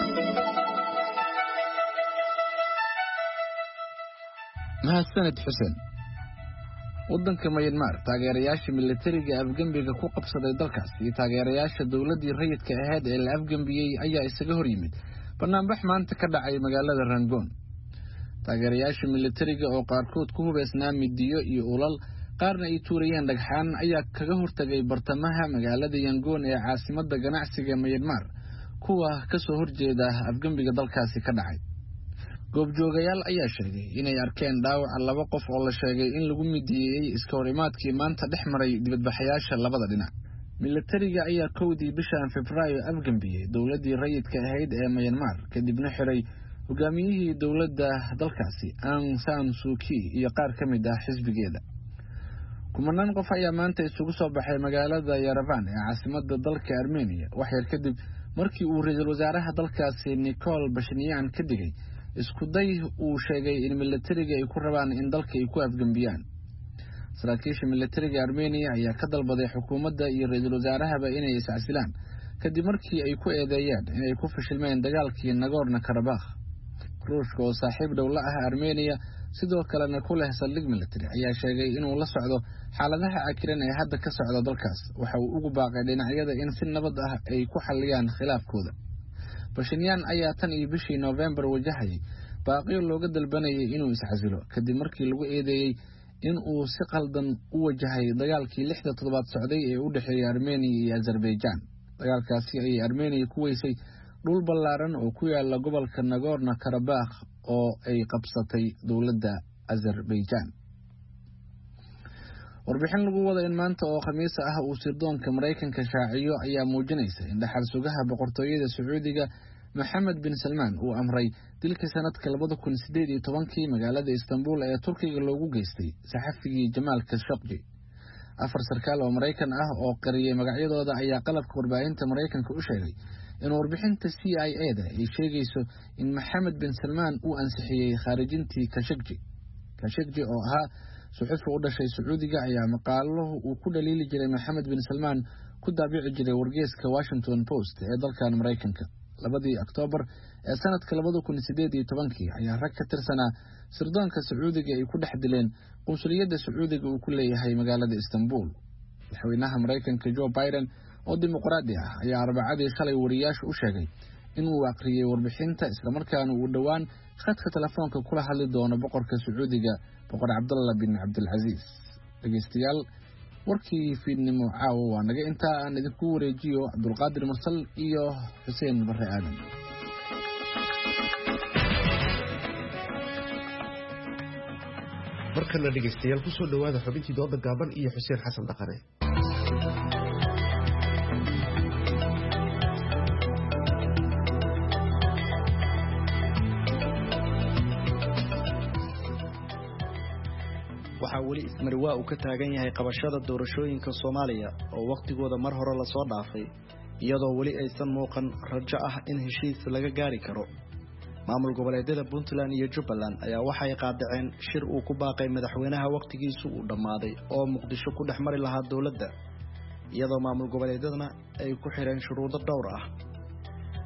mahadsaned xuseen. waddanka Myanmar taageerayaasha militariga afgambiga ku qabsaday dalkaas iyo taageerayaasha dawladii rayidka ahayd ee la afgambiyey ayaa isaga hor yimid barnaamij maanta ka dhacay magaalada Rangoon. taageerayaasha militariga oo qaarkood ku hubeysnaa midiyo iyo ulal qaarna ay tuurayeen dhagxaan ayaa kaga hortagay bartamaha magaalada Yangoon ee caasimadda ganacsiga Myanmar kuwa ka soo horjeeda afgambiga dalkaasi ka dhacay. goobjoogayaal ayaa sheegay inay arkeen dhaawac laba qof oo la sheegay in lagu midiyay iska horimaadkii maanta dhex maray dibadbaxayaasha labada dhinac. militariga ayaa kowdii bishan Febraayo afgambiyay dawladii rayidka ahayd ee Myanmar kadibna xiray hogaamiyihii dawladda dalkaasi Aung San Suu Kyi iyo qaar ka mid ah xisbigeeda. kumanaan qof ayaa maanta isugu soo baxay magaalada Yerevan ee caasimadda dalka Armenia wax yar kadib markii uu ra'iisul wasaaraha dalkaasi Nikol Pashinyan ka digay isku day uu sheegay in militariga ay ku rabaan in dalka ay ku afgambiyaan. saraakiisha militariga Armenia ayaa ka dalbaday xukuumadda iyo ra'iisul wasaarahaba inay iscasilaan kadib markii ay ku eedeeyeen inay ku fashilmeen dagaalkii Nagorno-Karabakh. ruushka oo saaxiib dhow la ah Armenia sidoo kalena ku leh saldhig militari ayaa sheegay inuu la socdo xaaladaha akiran ee hadda ka socda dalkaas waxa uu ugu baaqay dhinacyada in si nabad ah ay ku xaliyaan khilaafkooda. Pashinyan ayaa tan iyo bishii November wajahayay baaqiyo looga dalbanayay inuu iscasilo kadib markii lagu eedeeyay in uu si qaldan u wajahay dagaalkii 6 toddobaad socday ee u dhaxeeyay Armenia iyo Azerbaijan. dagaalkaasi ay Armenia ku weysay dhul ballaaran oo ku yaala gobolka Nagorno-Karabakh oo ay qabsatay dawladda Azerbaijan. warbixin lagu wada in maanta oo Khamiis ah uu sirdoonka Mareykanka shaaciyo ayaa muujinaysa in dhaxal sugaha boqortooyada Sacuudiga Mohammed bin Salman uu amray dilka sanadka 2018 magaalada Istanbul ee Turkiga loogu geystay saxafigii Jamal Khashoggi. 4 sarkaal oo Mareykan ah oo qariyay magacyadooda ayaa qalabka warbaahinta Mareykanka u sheegay in warbixinta CIA-da ay sheegayso in Mohammed bin Salman uu ansixiyay khaarijintii Khashoggi oo ahaa suxufi u dhashay Sacuudiga ayaa maqaalo uu ku dhaliili jiray Mohammed bin Salman ku daabici jiray wargeyska Washington Post ee dalkan Mareykanka. 2 Oktoobar ee sanadka 2018 ayaa rag ka tirsanaa sirdoonka Sacuudiga ay ku dhex dileen qunsuliyadda Sacuudiga uu ku leeyahay magaalada Istanbul. madaxweynaha Mareykanka Joe Biden oo dimuqraadi ah ayaa Arbacadii shalay wariyaasha u sheegay inuu aqriyay warbixinta isla markaana uu dhawaan khadka telefoonka kula hadli doono boqorka Sacuudiga boqor Abdullah bin Abdul Aziz. dhageystayaal warkii fiidnimo caawa waa naga intaa aan idinku wareejiyo Cabdulqaadir Mursal iyo Xuseen Barre Aadan. markana dhageystayaal ku soo dhawaada xubintii dooda gaaban iyo Xuseen Xasan Dhaqane. waxaa weli ismarwaa uu ka taagan yahay qabashada doorashooyinka Soomaaliya oo waqtigooda mar hore la soo dhaafay iyadoo weli aysan muuqan rajo ah in heshiis laga gaari karo. maamul goboleedyada Puntland iyo Jubbaland ayaa waxay qaadaceen shir uu ku baaqay madaxweynaha waqtigiisu uu dhamaaday oo Muqdisho ku dhex mari lahaa dawladda iyadoo maamul goboleedyadana ay ku xireen shuruudo dhowr ah.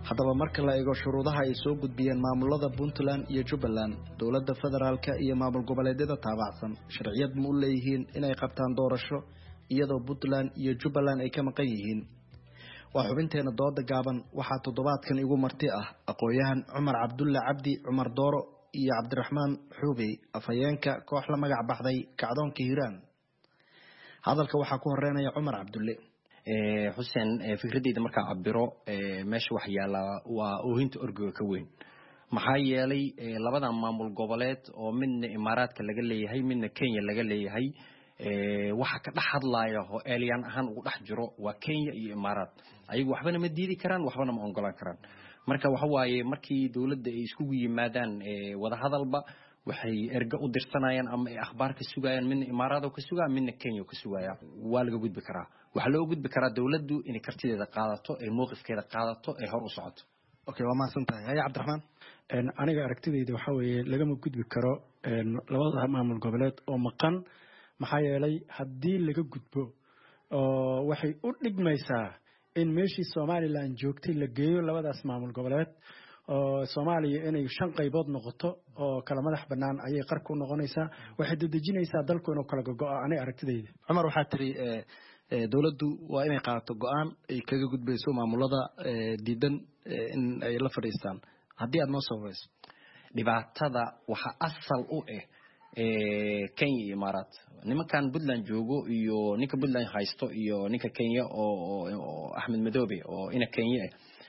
haddaba marka la eego shuruudaha ay soo gudbiyeen maamulada Puntland iyo Jubbaland dowladda federaalka iyo maamul goboleedyada taabacsan sharciyad ma u leeyihiin inay qabtaan doorasho iyadoo Puntland iyo Jubbaland ay ka maqan yihiin waa xubinteena dooda gaaban waxaa toddobaadkan igu marti ah aqoonyahan Cumar Cabdulle Cabdi Cumar Dooro iyo Cabdiraxmaan Xuubey afhayeenka koox la magac baxday Kacdoonka Hiiraan hadalka waxaa ku horeynaya Cumar Cabdulle Xuseen fikradeyda marka cabiro meesha wax yaala waa oohinta orgiga ka weyn maxaa yeelay labada maamul goboleed oo midna Imaaraadka laga leeyahay midna Kenya laga leeyahay waxa ka dhax hadlayo oo alien ahaan ugu dhax jiro waa Kenya iyo Imaaraad ayagu waxbana ma diidi karaan waxbana ma ongolaan karaan marka waxa waaye markii dawladda ay isku yimaadaan wada hadalba waxay erga u dirsanayaan ama ay akhbaar ka sugayaan midna Imaaraad oo ka sugaa midna Kenya oo ka sugaya waa laga gudbi karaa waxa loo gudbi karaa dawladdu inay kartideeda qaadato ay mowqifkeeda qaadato ay hor u socoto okay waa maasantahay hay Cabdiraxmaan aniga aragtidayda waxa weeye lagama gudbi karo labada maamul goboleed oo maqan maxaa yeelay haddii laga gudbo oo waxay u dhigmaysaa in meeshii Somaliland joogtay la geeyo labadaas maamul goboleed oo Soomaaliya inay 5 qaybood noqoto oo kala madax banaan ayay qarku noqonaysaa waxay dadejinaysaa dalku inuu kala go'o ani aragtidayda Cumar waxa tiri dawladdu waa inay qaato go'aan ay kaga gudbayso maamulada diidan in ay la fadhiistaan haddii aad noo sabayso dhibaatada waxa asal u Kenya iyo Imaaraad nimankan Puntland joogo iyo ninka Puntland haysto iyo ninka Kenya oo Ahmed Madoobe oo ina Kenya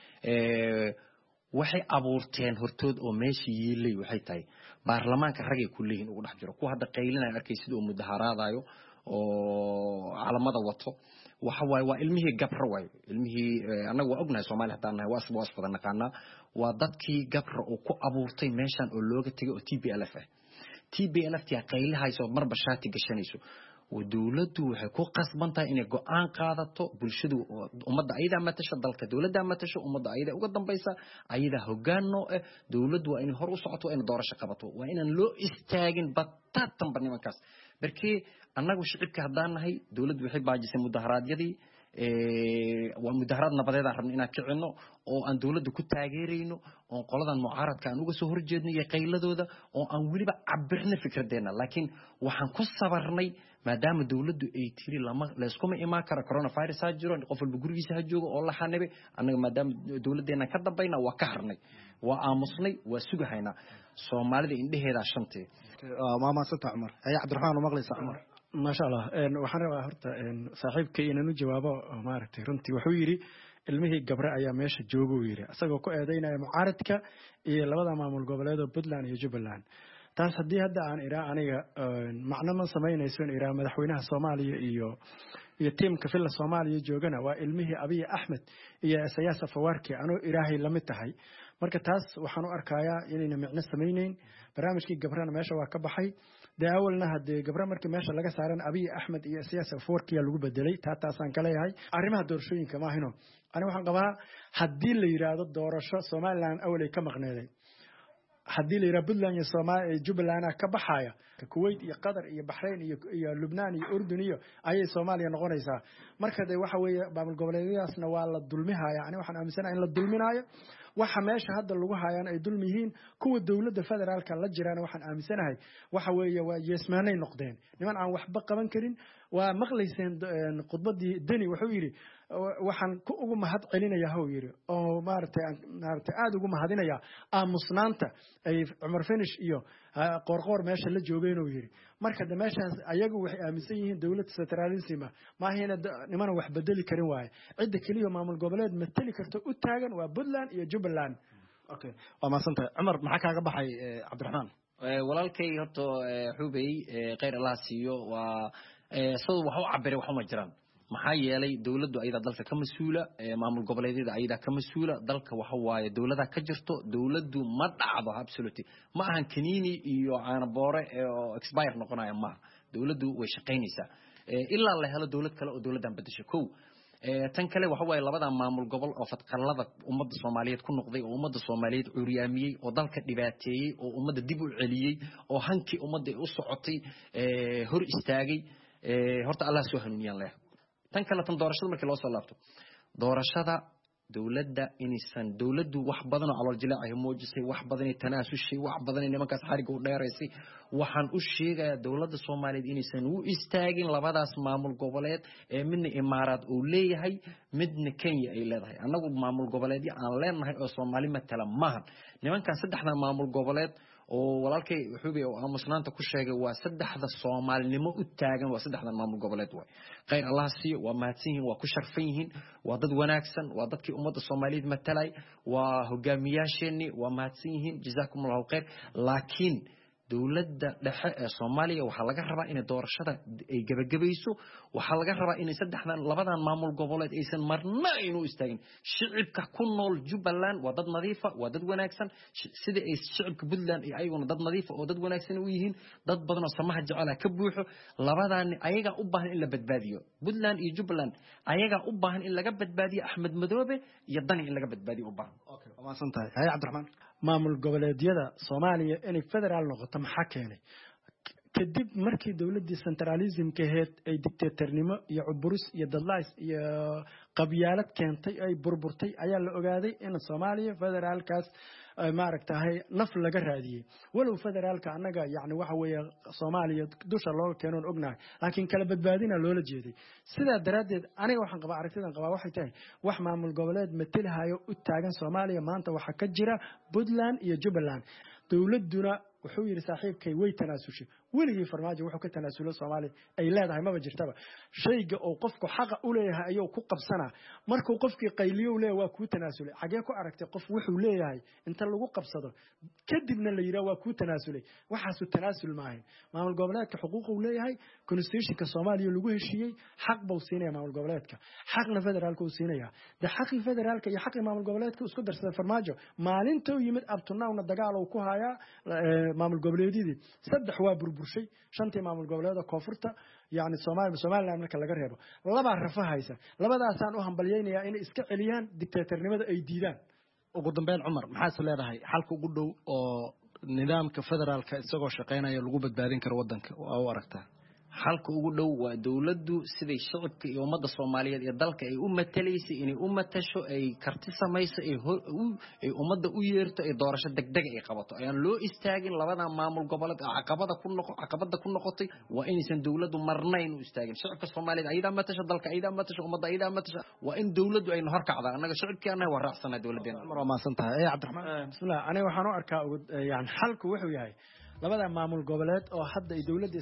waxay abuurteen hortood oo meeshii yeelay waxay tahay baarlamaanka ragay ku leeyihiin ugu dhax jiro ku hadda qaylinay arkay sidoo mudaharaadayo oo calamada wato waxa waa ilmihii gabra way ilmihii anagu waa ognahay Soomaaliya hadaan nahay waa badan naqaana waa dadkii gabra oo ku abuurtay meeshan oo looga tagay oo TPLF tii qaylahaysoo marba shaati gashanayso ودولته وحكوا قصبنتها إن جوان قاعدته برشدو ومضى أيدا ما تشد ضلك دولة ما تشو ومضى أيدا وقدم بيسا أيدا هجانو دولة وإن هرس عطوا إن دارش قبضوا وإن لو استاجن بطاطم بني مكاس بركي أنا وش عيب كهدان هاي دولة بيحب عاجز مدهرات يدي ومدهرات نبضي ذا إن كعنو أو أن دولة كنت تاجرينه أو قلنا المعارض كانوا جسهر جدني يقيل ذا أو أن ولي بعبرنا فكرة دينا لكن وحنقص صبرني ما دام الدولة تيري لما لسكم إما كورونا فيروس هاجرون قفل بجروي سهجوا الله حنبي أنا ما دام الدولة دينا كذا بينا وكهرني وأمصني وسجى هنا سومالي إنده هذا شنتي ما ست عمر هي عبد الرحمن ومغلس عمر ما شاء الله وحنا هرت صاحبك إن نجوابه ما رتي رنتي وحويري المهي جبرة أيام ماشي جوجو ويري أسأقو كأدينا معارضك إيه لبضع معمول قبلات بدلان يجبلان taas hadii hadda aan iraa aniga macna ma sameynayso in iraa madaxweynaha Soomaaliya iyo tiimka filla Soomaaliya joogana waa ilmihii Abiy Ahmed iyo siyaasa fawarki anoo iraahay la mid tahay marka taas waxaan u arkayaa inayna micno sameynayn barnaamijkii gabrana meesha waa ka baxay daawalna hadii gabra markii meesha laga saaran Abiy Ahmed iyo siyaasa fawarki lagu bedelay taasaan kale yahay arrimaha doorashooyinka ma ahino ani waxaan qabaa hadii la yiraahdo doorasho Somaliland awlay ka maqneeday haddii la yiraahdo Puntland iyo Soomaaliya Jubbaland ka baxaya Kuwait iyo Qatar iyo Bahrain iyo Lebanon iyo Urdun iyo ayay Soomaaliya noqonaysaa marka waxa weeye maamul goboleedyadaasna waa la dulmihaaya yani waxaan aaminsanahay in la dulminayo waxa meesha hadda lagu hayaan ay dulmihiin kuwa dawladda federaalka la jiraan waxaan aaminsanahay waxa weeye waa yeesmaanay noqdeen niman aan waxba qaban karin waa maqlayseen khudbadii dani wuxuu yiri waxaan ku ugu mahad celinayaa hoo yiri oo maartay aad ugu mahadinaya aamusnaanta ay Umar Finish iyo qorqor meesha la joogeen oo yiri marka meeshaas ayagu waxay aaminsan yihiin dawladda federalism ma ahayna niman wax bedeli karin waay cid kaliya maamul goboleed matali karto u taagan waa Puntland iyo Jubbaland okay waa maasanta Umar maxaa kaaga baxay Cabdiraxmaan walaalkay horto Xuubey qeyr Allah siiyo waa soo waxa uu cabiray waxa ma jiraan maxaa yeelay dawladdu ayada dalka ka masuula maamul goboleedyada ayada ka masuula dalka waxa waaye dawladda ka jirto dawladdu ma dhacdo absolutely ma ahan kaniini iyo caanaboore oo expire noqonaya ma dawladdu way shaqeynaysaa ilaa la helo dawlad kale oo dawladdan bedesho kow tan kale waxa waaye labada maamul gobol oo fadqalada ummadda Soomaaliyeed ku noqday oo ummadda Soomaaliyeed cuuriyamiyay oo dalka dhibaateeyay oo ummadda dib u celiyay oo hankii ummadda u socotay hor istaagay horta Allah soo hanuuniyaan leh tan kale tan doorashada markii loo soo laabto doorashada dawladda inaysan dawladdu wax badan oo calool jilaac muujisay wax badan ay tanaasushay wax badan nimankaas xariga u dheeraysay waxaan u sheegayaa dawladda Soomaaliyeed inaysan u istaagin labadaas maamul goboleed ee midna imaaraad uu leeyahay midna Kenya ay leedahay anagu maamul goboleed aan leenahay oo Soomaali matala maahan nimankan saddexda maamul goboleed oo walaalkay wuxuu oo aamusnaanta ku sheegay waa saddexda Soomaalinimo u taagan waa saddexda maamul goboleed way khayr Allah siiyo waa mahadsan yihiin waa ku sharfan yihiin waa dad wanaagsan waa dadkii ummadda Soomaaliyeed matalay waa hogaamiyaasheenni waa mahadsan yihiin jazaakumullahu khayr laakiin dawladda dhexe ee Soomaaliya waxa laga rabaa in doorashada ay gabagabayso waxa laga rabaa in saddexdan labadan maamul goboleed aysan marna inuu istaagin shicibka ku nool Jubbaland waa dad nadiif ah waa dad wanaagsan sida ay shicibka Puntland ay ayaguna dad nadiif ah oo dad wanaagsan u yihiin dad badan oo samaha jecel ka buuxo labadan ayaga u baahan in la badbaadiyo Puntland iyo Jubbaland ayaga u baahan in laga badbaadiyo Axmed Madoobe iyo Dani in laga badbaadiyo u baahan waa santahay hay Cabdiraxmaan maamul goboleedyada Soomaaliya inay federaal noqoto maxaa keenay kadib markii dawladda centralism-ka ahayd ay dictatornimo iyo cuburus iyo dadlays iyo qabyaalad keentay ay burburtay ayaa la ogaaday in Soomaaliya federaalkaas maaragtahay naf laga raadiyay walow federaalka anaga yaani waxa weeye Soomaaliya dusha loo keenon ognahay laakiin kala badbaadina loola jeeday sida daraadeed aniga waxaan qabaa aragtidan qabaa waxay tahay wax maamul goboleed matalahayo u taagan Soomaaliya maanta waxa ka jira Puntland iyo Jubbaland dawladuna wuxuu yiri saaxiibkay way tanaasushay weligii farmaajo wuxuu ka tanaasulo Soomaaliya ay leedahay ma jirtaba shayga oo qofku xaq u leeyahay ayuu ku qabsana markuu qofkii qayliyo leeyahay waa ku tanaasulay xagee ku aragtay qof wuxuu leeyahay inta lagu qabsado kadibna la yiraahdo waa ku tanaasulay waxaas u tanaasul maahay maamul goboleedka xuquuq uu leeyahay constitution-ka Soomaaliya lagu heshiiyay xaq buu siinaya maamul goboleedka xaqna federaalka uu siinaya xaqi federaalka iyo xaqi maamul goboleedka isku darsaday farmaajo maalinta uu yimid abtunaawna dagaal uu ku haya maamul goboleedyadii saddex waa burburshay shantii maamul goboleedka koonfurta yaani Soomaaliland marka laga reebo laba rafahaysa labadaasaan u hambalyeynaya in iska celiyaan dictatornimada ay diidaan ugu dambeyn Cumar maxaa leedahay xalka ugu dhow oo nidaamka federaalka isagoo shaqeynaya lagu badbaadin karo wadanka oo aragtaa halka ugu dhow waa dawladdu siday shacabka iyo ummadda Soomaaliyeed ee dalka ay u mataleysay inay u matasho ay karti samayso ay ummadda u yeerto ay doorasho degdeg ay qabato ayaan loo istaagin labada maamul goboleed caqabada ku noqotay waa inaysan dawladdu marnayn u istaagin shacabka Soomaaliyeed ayada matasho dalka ayada matasho ummadda ayada matasho waa in dawladdu ay hor kacdo anaga shacabkeena waa raacsanaa dawladeena ma maasan tahay Cabdiraxmaan bismillah aniga waxaan u arkaa yani xalku wuxuu yahay labada maamul goboleed oo hadda ay dawladda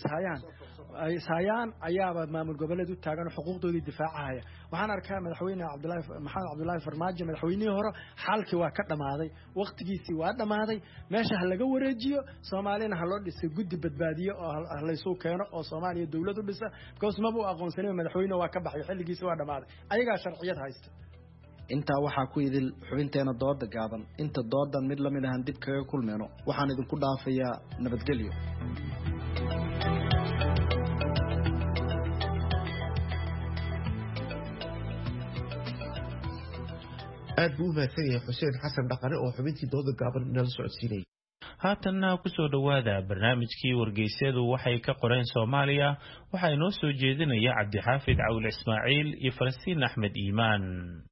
ishayaan ayaaba maamul goboleed u taagan xuquuqdoodii difaacaya waxaan arkaa madaxweyne Maxamed Cabdullaahi Farmaajo madaxweynihii hore xalkii waa ka dhamaaday waqtigiisii waa dhamaaday meesha laga wareejiyo Soomaalina ha loo dhisay guddi badbaadiyo oo la isoo keeno oo Soomaaliya dawlad u dhisa because ma buu aqoonsanay madaxweyne waa ka baxay xilligiisii waa dhamaaday ayaga sharciyad haysta inta waxa ku idil xubinteena dooda gaaban inta doodan mid la mid ah dib kaga kulmeeno waxaan idinku dhaafayaa nabadgelyo aad buu mahadsan yahay Xuseen Xasan Dhaqane oo xubintii dooda gaaban inala socodsiinay haatanna ku soo dhawaada barnaamijkii wargeysyadu waxay ka qoreen Soomaaliya waxa inoo soo jeedinaya Cabdixaafid Cawl Ismaaciil iyo Falastiin Axmed Iimaan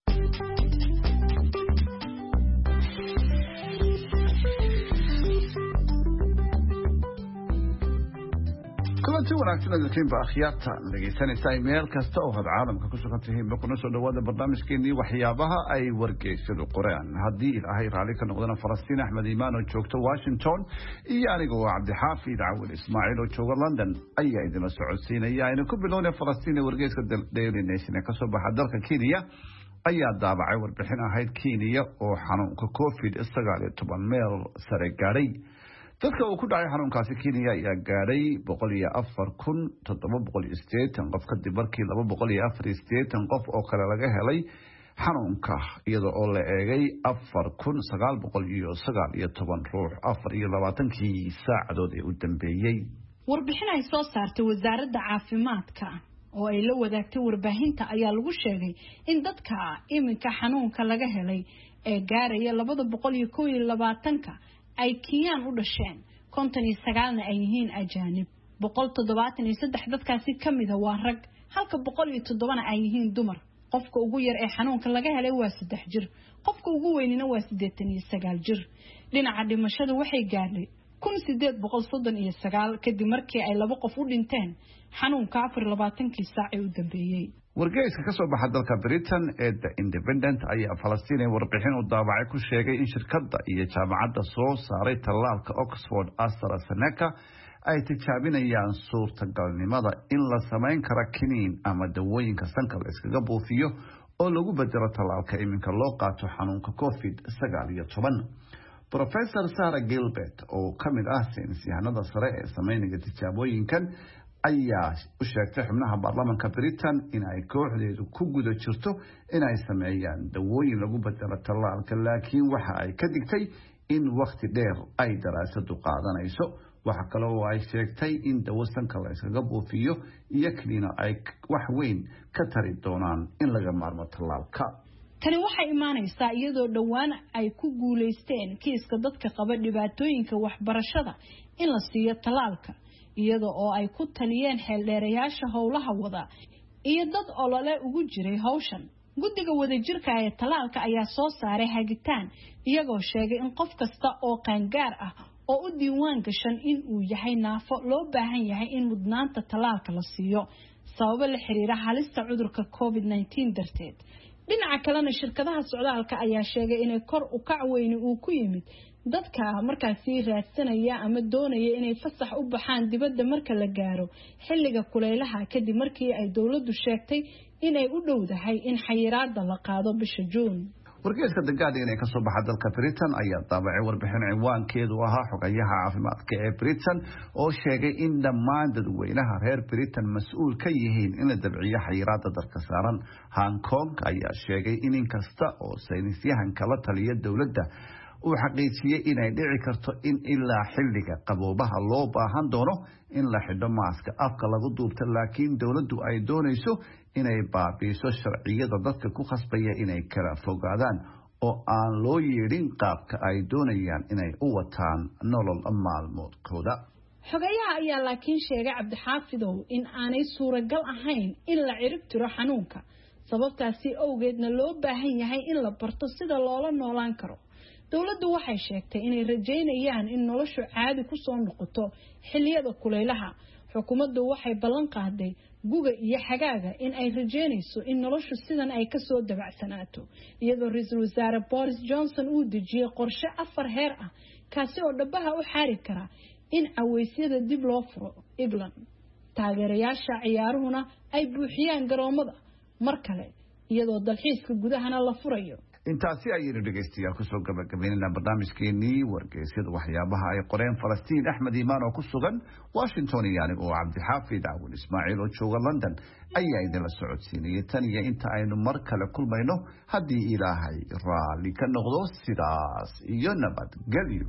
kulanti wanaagsan dadkiin baa akhyaarta dhageysanaysa meel kasta oo caalamka ku sugan tihiin kuna soo dhawaada barnaamijkeennii waxyaabaha ay wargeysyadu qoreen haddii ilaahay raali ka noqdana Falastiin Axmed Iimaan oo joogta Washington iyo anigoo Cabdixaafid Cawl Ismaaciil oo jooga London ayaa idinla socodsiinaya aynu ku bilownay Falastiin wargeyska Daily Nation ee ka soo baxa dalka Kenya ayaa daabacay warbixin ahayd Kenya oo xanuunka COVID-19 meel sare gaaray dadka uu ku dhacay xanuunkaasi Kenya ayaa gaaray 104,780 qof kadib markii 248 qof oo kale laga helay xanuunka iyadoo oo la eegay 4,919 ruux 24 saacadood ee u dambeeyay warbixin ay soo saartay wasaaradda caafimaadka oo ay la wadaagtay warbaahinta ayaa lagu sheegay in dadka iminka xanuunka laga helay ee gaaraya 221 ay Kenyan u dhasheen 59 ay yihiin ajaanib 173 dadkaasi kamida waa rag halka 107 ay yihiin dumar qofka ugu yar ee xanuunka laga helay waa 3 jir qofka ugu weynina waa 89 jir dhinaca dhimashada waxay gaadhay 1839 kadib markii ay 2 qof u dhinteen xanuunka 24 saac ee u dambeeyay wargeyska ka soo baxa dalka Britain ee The Independent ayaa Falastiin warbixin u daabacay ku sheegay in shirkadda iyo jaamacadda soo saaray tallaalka Oxford AstraZeneca ay tijaabinayaan suurtagalnimada in la samayn karo kiniin ama dawooyinka sanka la iskaga buufiyo oo lagu bedelo tallaalka iminka loo qaato xanuunka COVID-19. Professor Sarah Gilbert oo kamid ah saynisyahanada sare ee sameynaya tijaabooyinkan ayaa u sheegtay xubnaha baarlamaanka Britain in ay kooxdeedu ku guda jirto in ay sameeyaan dawooyin lagu bedelo tallaalka laakiin waxa ay ka digtay in waqti dheer ay daraasadu qaadanayso. waxa kale oo ay sheegtay in dawasanka la iskaga buufiyo iyo kiniina ay wax weyn ka tari doonaan in laga maarmo tallaalka. tani waxay imaanaysaa iyadoo dhawaan ay ku guuleysteen kiiska dadka qaba dhibaatooyinka waxbarashada in la siiyo tallaalka iyadoo oo ay ku taliyeen xeeldheerayaasha howlaha wada iyo dad olole ugu jiray hawshan. guddiga wadajirka ee tallaalka ayaa soo saaray hagitaan iyagoo sheegay in qof kasta oo qaangaar ah oo u diiwaan gashan in uu yahay naafo loo baahan yahay in mudnaanta tallaalka la siiyo sababo la xiriira halista cudurka COVID-19 darteed. dhinaca kalena shirkadaha socdaalka ayaa sheegay inay kor u kac weyn uu ku yimid dadka markaasi raadsanaya ama doonaya inay fasax u baxaan dibadda marka la gaaro xilliga kulaylaha kadib markii ay dawladdu sheegtay inay u dhowdahay in xayiraadda la qaado bisha Juun. wargeyska The Guardian ee ka soo baxa dalka Britain ayaa daabacay warbixin ciwaankeedu ahaa xogayaha caafimaadka ee Britain oo sheegay in dhammaan dadweynaha reer Britain mas'uul ka yihiin in la dabciyo xayiraadda dalka saaran. Hong Kong ayaa sheegay in inkasta oo saynisyahanka la taliya dawladda uu xaqiijiyay inay dhici karto in ilaa xilliga qaboobaha loo baahan doono in la xidho maaska afka lagu duubto laakiin dawladdu ay doonayso inay baabiiso sharciyada dadka ku khasbaya inay kala fogaadaan oo aan loo yeedhin qaabka ay doonayaan inay u wataan nolol maalmoodkooda. xogayaha ayaa laakiin sheegay Cabdixaafidow in aanay suuragal ahayn in la cirib tiro xanuunka sababtaasi awgeedna loo baahan yahay in la barto sida loola noolaan karo. dawladdu waxay sheegtay inay rajeynayaan in noloshu caadi ku soo noqoto xilliyada kulaylaha. xukuumaddu waxay ballan qaaday guga iyo xagaaga in ay rajeynayso in noloshu sidan ay ka soo dabacsanaato iyadoo ra'iisul wasaare Boris Johnson uu dejiyay qorshe 4 heer ah kaasi oo dhabaha u xaari kara in aweysyada dib loo furo England. taageerayaasha ciyaaruhuna ay buuxiyaan garoomada mar kale iyadoo dalxiiska gudahana la furayo. intaasi ayaynu dhegeystayaal kusoo gabagabeynayna barnaamijkeenii wargeysyada waxyaabaha ay qoreen Falastiin Axmed Iimaan oo ku sugan Washington iyo aniga oo Cabdixaafid Caawin Ismaaciil oo jooga London ayaa idinla socodsiinayay tan iyo inta aynu mar kale kulmayno haddii Ilaahay raalli ka noqdo sidaas iyo nabadgelyo.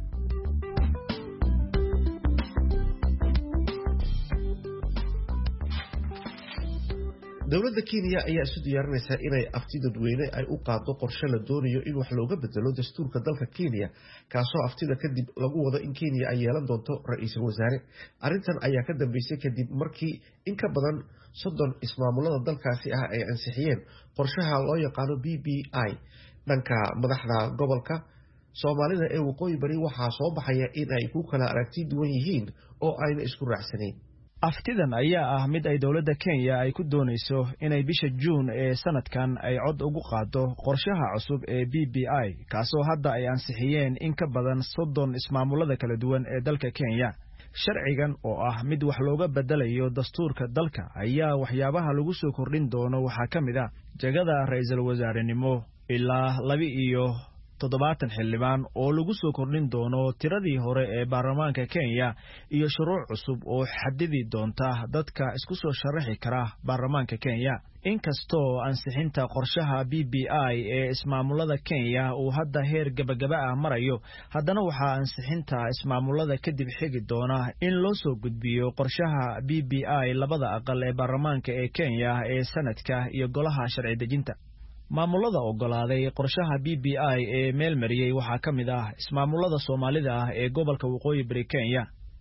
dowladda Kenya ayaa isu diyaarinaysa inay afti dadweyne ay u qaado qorshe la doonayo in wax looga bedelo dastuurka dalka Kenya kaasoo aftida kadib lagu wado in Kenya ay yeelan doonto ra'iisul wasaare. arrintan ayaa ka dambeysay kadib markii in ka badan 30 ismaamulada dalkaasi ah ay ansixiyeen qorshaha loo yaqaano BBI. dhanka madaxda gobolka Soomaalida ee waqooyi bari waxaa soo baxaya in ay ku kala aragti duwan yihiin oo ayna isku raacsanayn. aftidan ayaa ah mid ay dawladda Kenya ay ku doonayso inay bisha Juun ee sanadkan ay cod ugu qaado qorshaha cusub ee BBI kaasoo hadda ay ansixiyeen in ka badan 30 ismaamulada kala duwan ee dalka Kenya. sharcigan oo ah mid wax looga bedelayo dastuurka dalka ayaa waxyaabaha lagu soo kordhin doono waxaa ka mid ah jagada ra'iisul wasaarenimo ilaa 70 xildhibaan oo lagu soo kordhin doono tiradii hore ee baarlamaanka Kenya iyo shuruuc cusub oo xadidi doonta dadka isku soo sharaxi kara baarlamaanka Kenya. inkastoo ansixinta qorshaha BBI ee ismaamulada Kenya uu hadda heer gabagaba ah marayo haddana waxaa ansixinta ismaamulada kadib xigi doona in loo soo gudbiyo qorshaha BBI labada aqal ee baarlamaanka ee Kenya ee sanadka iyo golaha sharci dejinta. maamulada ogolaaday qorshaha BBI ee meel mariyay waxaa ka mid ah ismaamulada Soomaalida ah ee gobolka waqooyi bari Kenya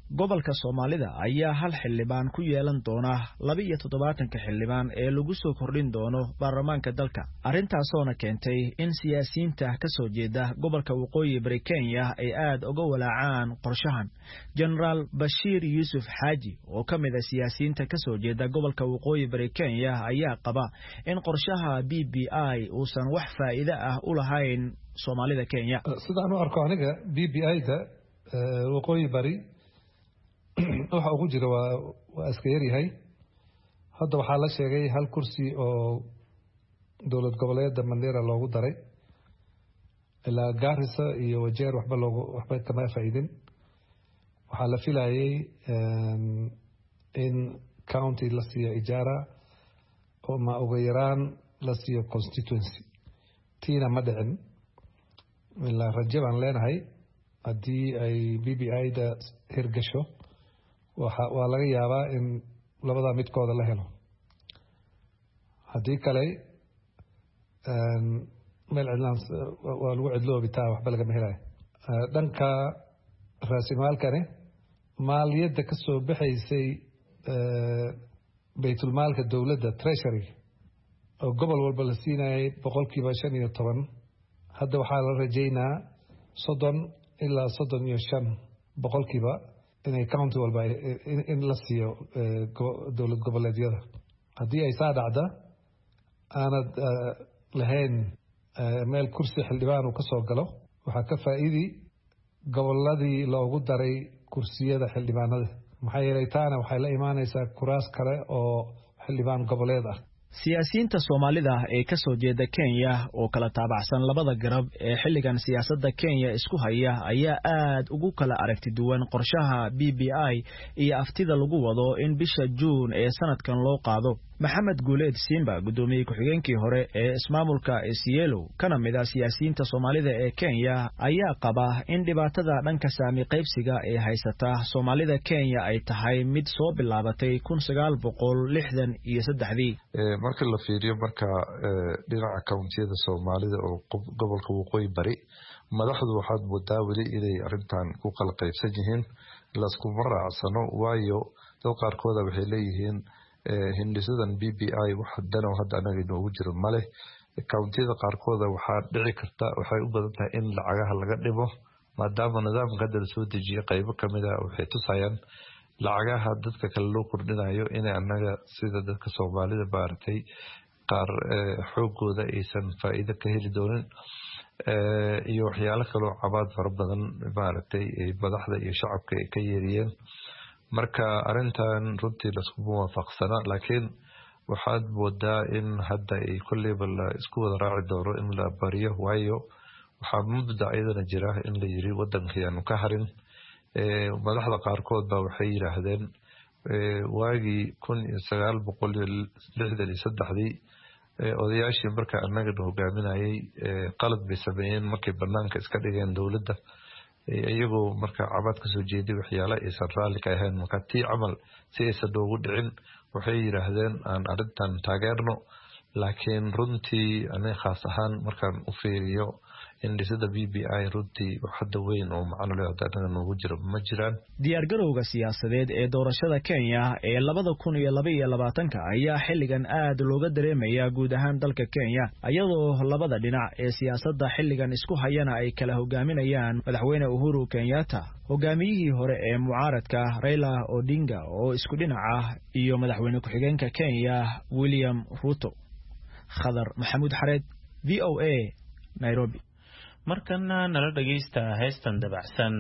gobolka Soomaalida ayaa hal xildhibaan ku yeelan doona 72 xildhibaan ee lagu soo kordhin doono baarlamaanka dalka arrintaasoo keentay in siyaasiyiinta ka soo jeeda gobolka Waqooyi Bari Kenya ay aad uga walaacaan qorshahan General Bashir Yusuf Haji oo kamid ah siyaasiyiinta ka soo jeeda gobolka Waqooyi Bari Kenya ayaa qaba in qorshaha BBI uusan wax faa'iido ah u lahayn Soomaalida Kenya sidaan u arko aniga BBI-da Waqooyi Bari waxa ugu jira waa iska yar yahay hadda waxaa la sheegay hal kursi oo dowlad goboleedka Mandera loogu daray ilaa Garissa iyo Wajir waxba kama faa'iidin waxaa la filayay in county la siiyo ijaara oo ma ugu yaraan la siiyo constituency tiina ma dhicin ilaa rajo baan leenahay haddii ay BBI-da hirgasho waa laga yaabaa in labada midkooda la helo haddii kale meel cidlaan waa lagu cidloobitaa waxba lagama helayo dhanka raasimaalkani maaliyadda ka soo baxaysay baytulmaalka dowladda treasury oo gobol walba la siinayay 15% hadda waxaa la rajaynaa 30 ilaa 35% inay county walba in la siiyo dowlad goboleedyada haddii ay saa dhacda aanad lahayn meel kursi xildhibaan uu ka soo galo waxaa ka faa'iidi goboladii loogu daray kursiyada xildhibaanada maxaa yeelay taana waxay la imaanaysaa kuraas kale oo xildhibaan goboleed ah siyaasiyiinta Soomaalida ee ka soo jeeda Kenya oo kala taabacsan labada garab ee xilligan siyaasadda Kenya isku haya ayaa aad ugu kala aragti duwan qorshaha BBI iyo aftida lagu wado in bisha June ee sanadkan loo qaado Maxamed Guuleed Simba gudoomiye ku-xigeenkii hore ee ismaamulka Isiolo kana mid ah siyaasiyiinta Soomaalida ee Kenya ayaa qaba in dhibaatada dhanka saami qaybsiga ee haysata Soomaalida Kenya ay tahay mid soo bilaabatay 1963 marka la fiiriyo dhinaca kawntiyada Soomaalida oo gobolka Waqooyi Bari madaxdu waxaad moodaa weli inay arrintan ku kala qaybsan yihiin lasku maraacsano waayo dad qaarkood waxay leeyihiin hindisadan BBI waxa dano hadda anaga inoogu jiro male kawntiyada qaarkood waxaa dhici karta waxay u badan tahay in lacagaha laga dhimo maadaama nidaamka hadda la soo dejiyay qaybo kamid ah waxay tusayaan lacagaha dadka kale loo kordhinayo inay anaga sida dadka Soomaalida baartay qaar xoogooda aysan faa'iido ka heli doonin iyo waxyaalo kale oo cabaad fara badan maaragtay madaxda iyo shacabka ay ka yeeriyeen marka arrintan runtii la isku waafaqsana laakiin waxaad moodaa in hadda ay kulliba la isku wada raaci doono in la bariyo waayo waxaa muddo ayadana jira in la yiri wadankii aanu ka harin madaxda qaarkood baa waxay yiraahdeen waagii 1963 odayaashii marka annaga hogaaminayay qalad bay sameeyeen markay banaanka iska dhigeen dowladda iyagoo marka cabad ka soo jeeday waxyaalo aysan raalli ka ahayn marka tii camal si aysan ugu dhicin waxay yiraahdeen aan arrintan taageerno laakiin runtii aniga khaas ahaan markaan u fiiriyo indhisada BBI runtii waxda weyn oo macno leh hadda noogu jiro ma jiraan diyaargarowga siyaasadeed ee doorashada Kenya ee 2022 ayaa xilligan aad looga dareemayaa guud ahaan dalka Kenya iyadoo labada dhinac ee siyaasadda xilligan isku hayana ay kala hogaaminayaan madaxweyne Uhuru Kenyatta hogaamiyihii hore ee mucaaradka Raila Odinga oo isku dhinac ah iyo madaxweyne ku-xigeenka Kenya William Ruto Khadar Maxamuud Xareed VOA Nairobi markana nala dhageysta heestan dabacsan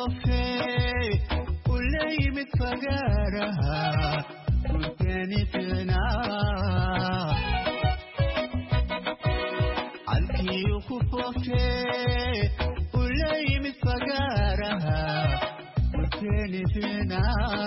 فوفي واللي متفقارها والتاني فينا عالكي وكفوفي واللي متفقارها والتاني فينا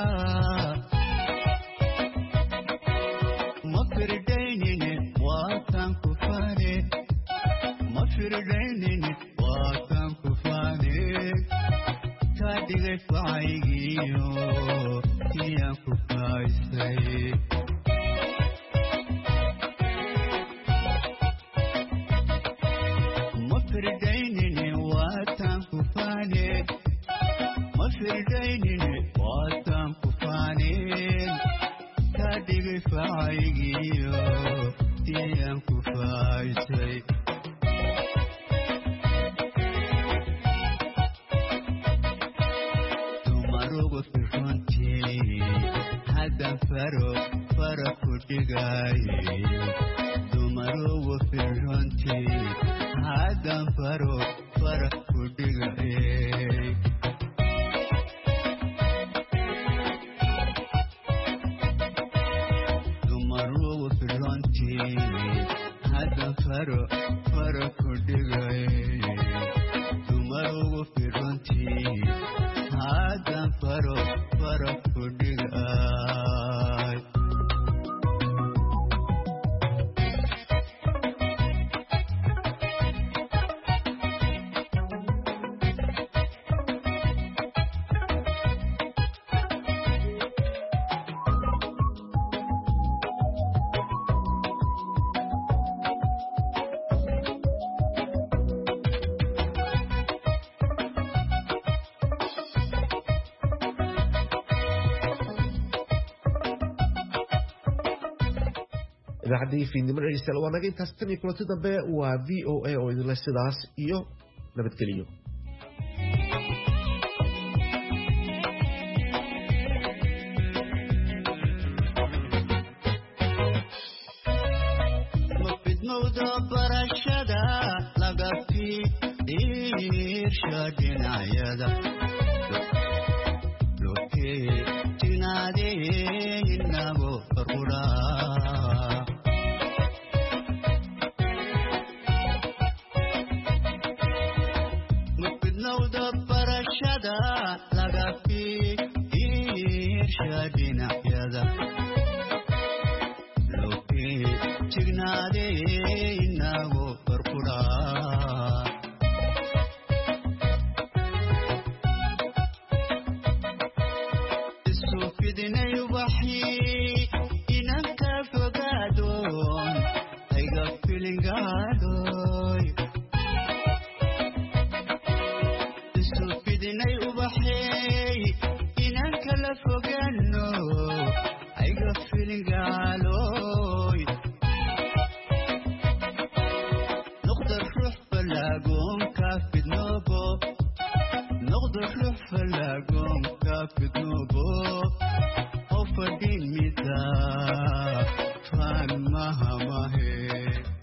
مفرديني واتن كفاني مفرديني واتن كفاني كادي فايجيو كيان كفايسي مفرديني واتن كفاني مفرديني واتن كفاني كادي فايجيو كيان كفايسي فرق كدغاي دمرو وفرنتي هذا فرق كدغاي دمرو وفرنتي هذا فرق كدغاي دمرو وفرنتي هذا فرق كدغاي idaacadii fiidnimo dhegeystayaal waa naga intaas tan iyo kulanti dambe waa VOA oo idinle sidaas iyo nabadgeliyo mafidmowda barashada laga fiirsha dhinacyada lokee tinaadee inago farquraa laga fiirsha dhinacyada lokee jignaadee inago farquraa isu fidinay ubaxii inanka fogaadoon ayga filingaadoy dinay ubaxay inaan kala fogaano ayga filingaloy noqda ruux falaagoon ka fidnoobo noqda ruux falaagoon ka fidnoobo oo fadhin mida faan mahamahe